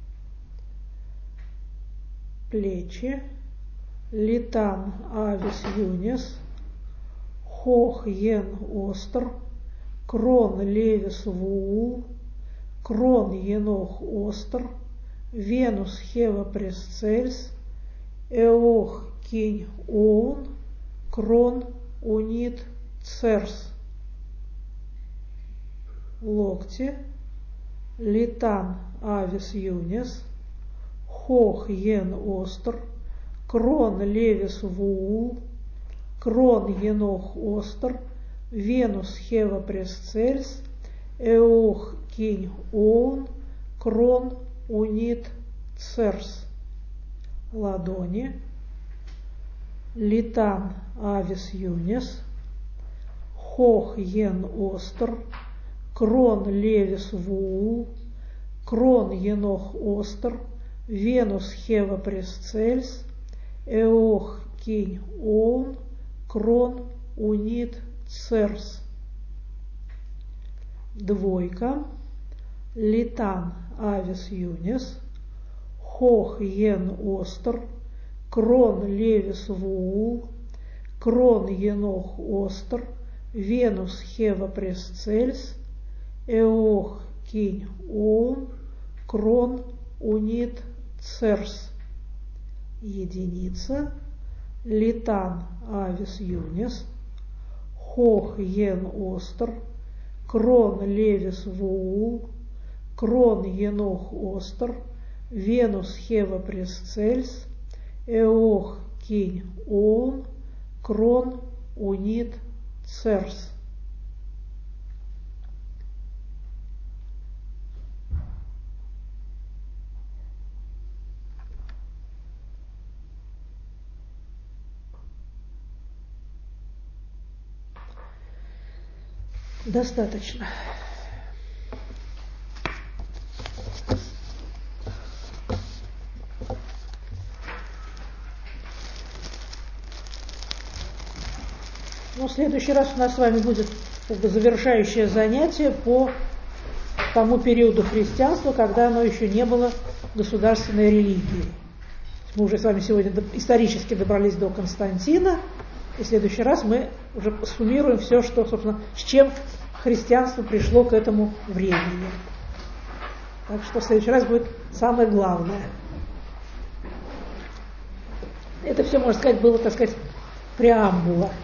Плечи. Литан Авис Юнис, Хох Ен Остер, Крон Левис Вуул, Крон Енох Остер, Венус Хева Пресцельс, Эох Кинь Оун, Крон Унит Церс. Локти. Литан Авис Юнис, Хох Ен Остер, Крон Левис Вуул, Крон Енох Остер, Венус Хева Пресцельс, Эох Кинь Оун, Крон Унит Церс. Ладони. Литан Авис Юнис, Хох Ен Остер, Крон Левис Вуул, Крон Енох Остер, Венус Хева Пресцельс, Эох Кинь Оун, Крон Унит Церс. 2. Литан Авис Юнис, Хох Ен Остер, Крон Левис Вуул, Крон Енох Остер, Венус Хева Пресцельс, Эох Кинь Оун, Крон Унит Церс. Единица. Литан Авис Юнис, Хох Ен Остер, Крон Левис Вуул, Крон Енох Остер, Венус Хева Пресцельс, Эох Кинь Оун, Крон Унит Церс. Достаточно. Ну, в следующий раз у нас с вами будет завершающее занятие по тому периоду христианства, когда оно еще не было государственной религией. Мы уже с вами сегодня исторически добрались до Константина, и в следующий раз мы уже суммируем все, что, собственно, с чем христианство пришло к этому времени. Так что в следующий раз будет самое главное. Это все, можно сказать, было, так сказать, преамбула.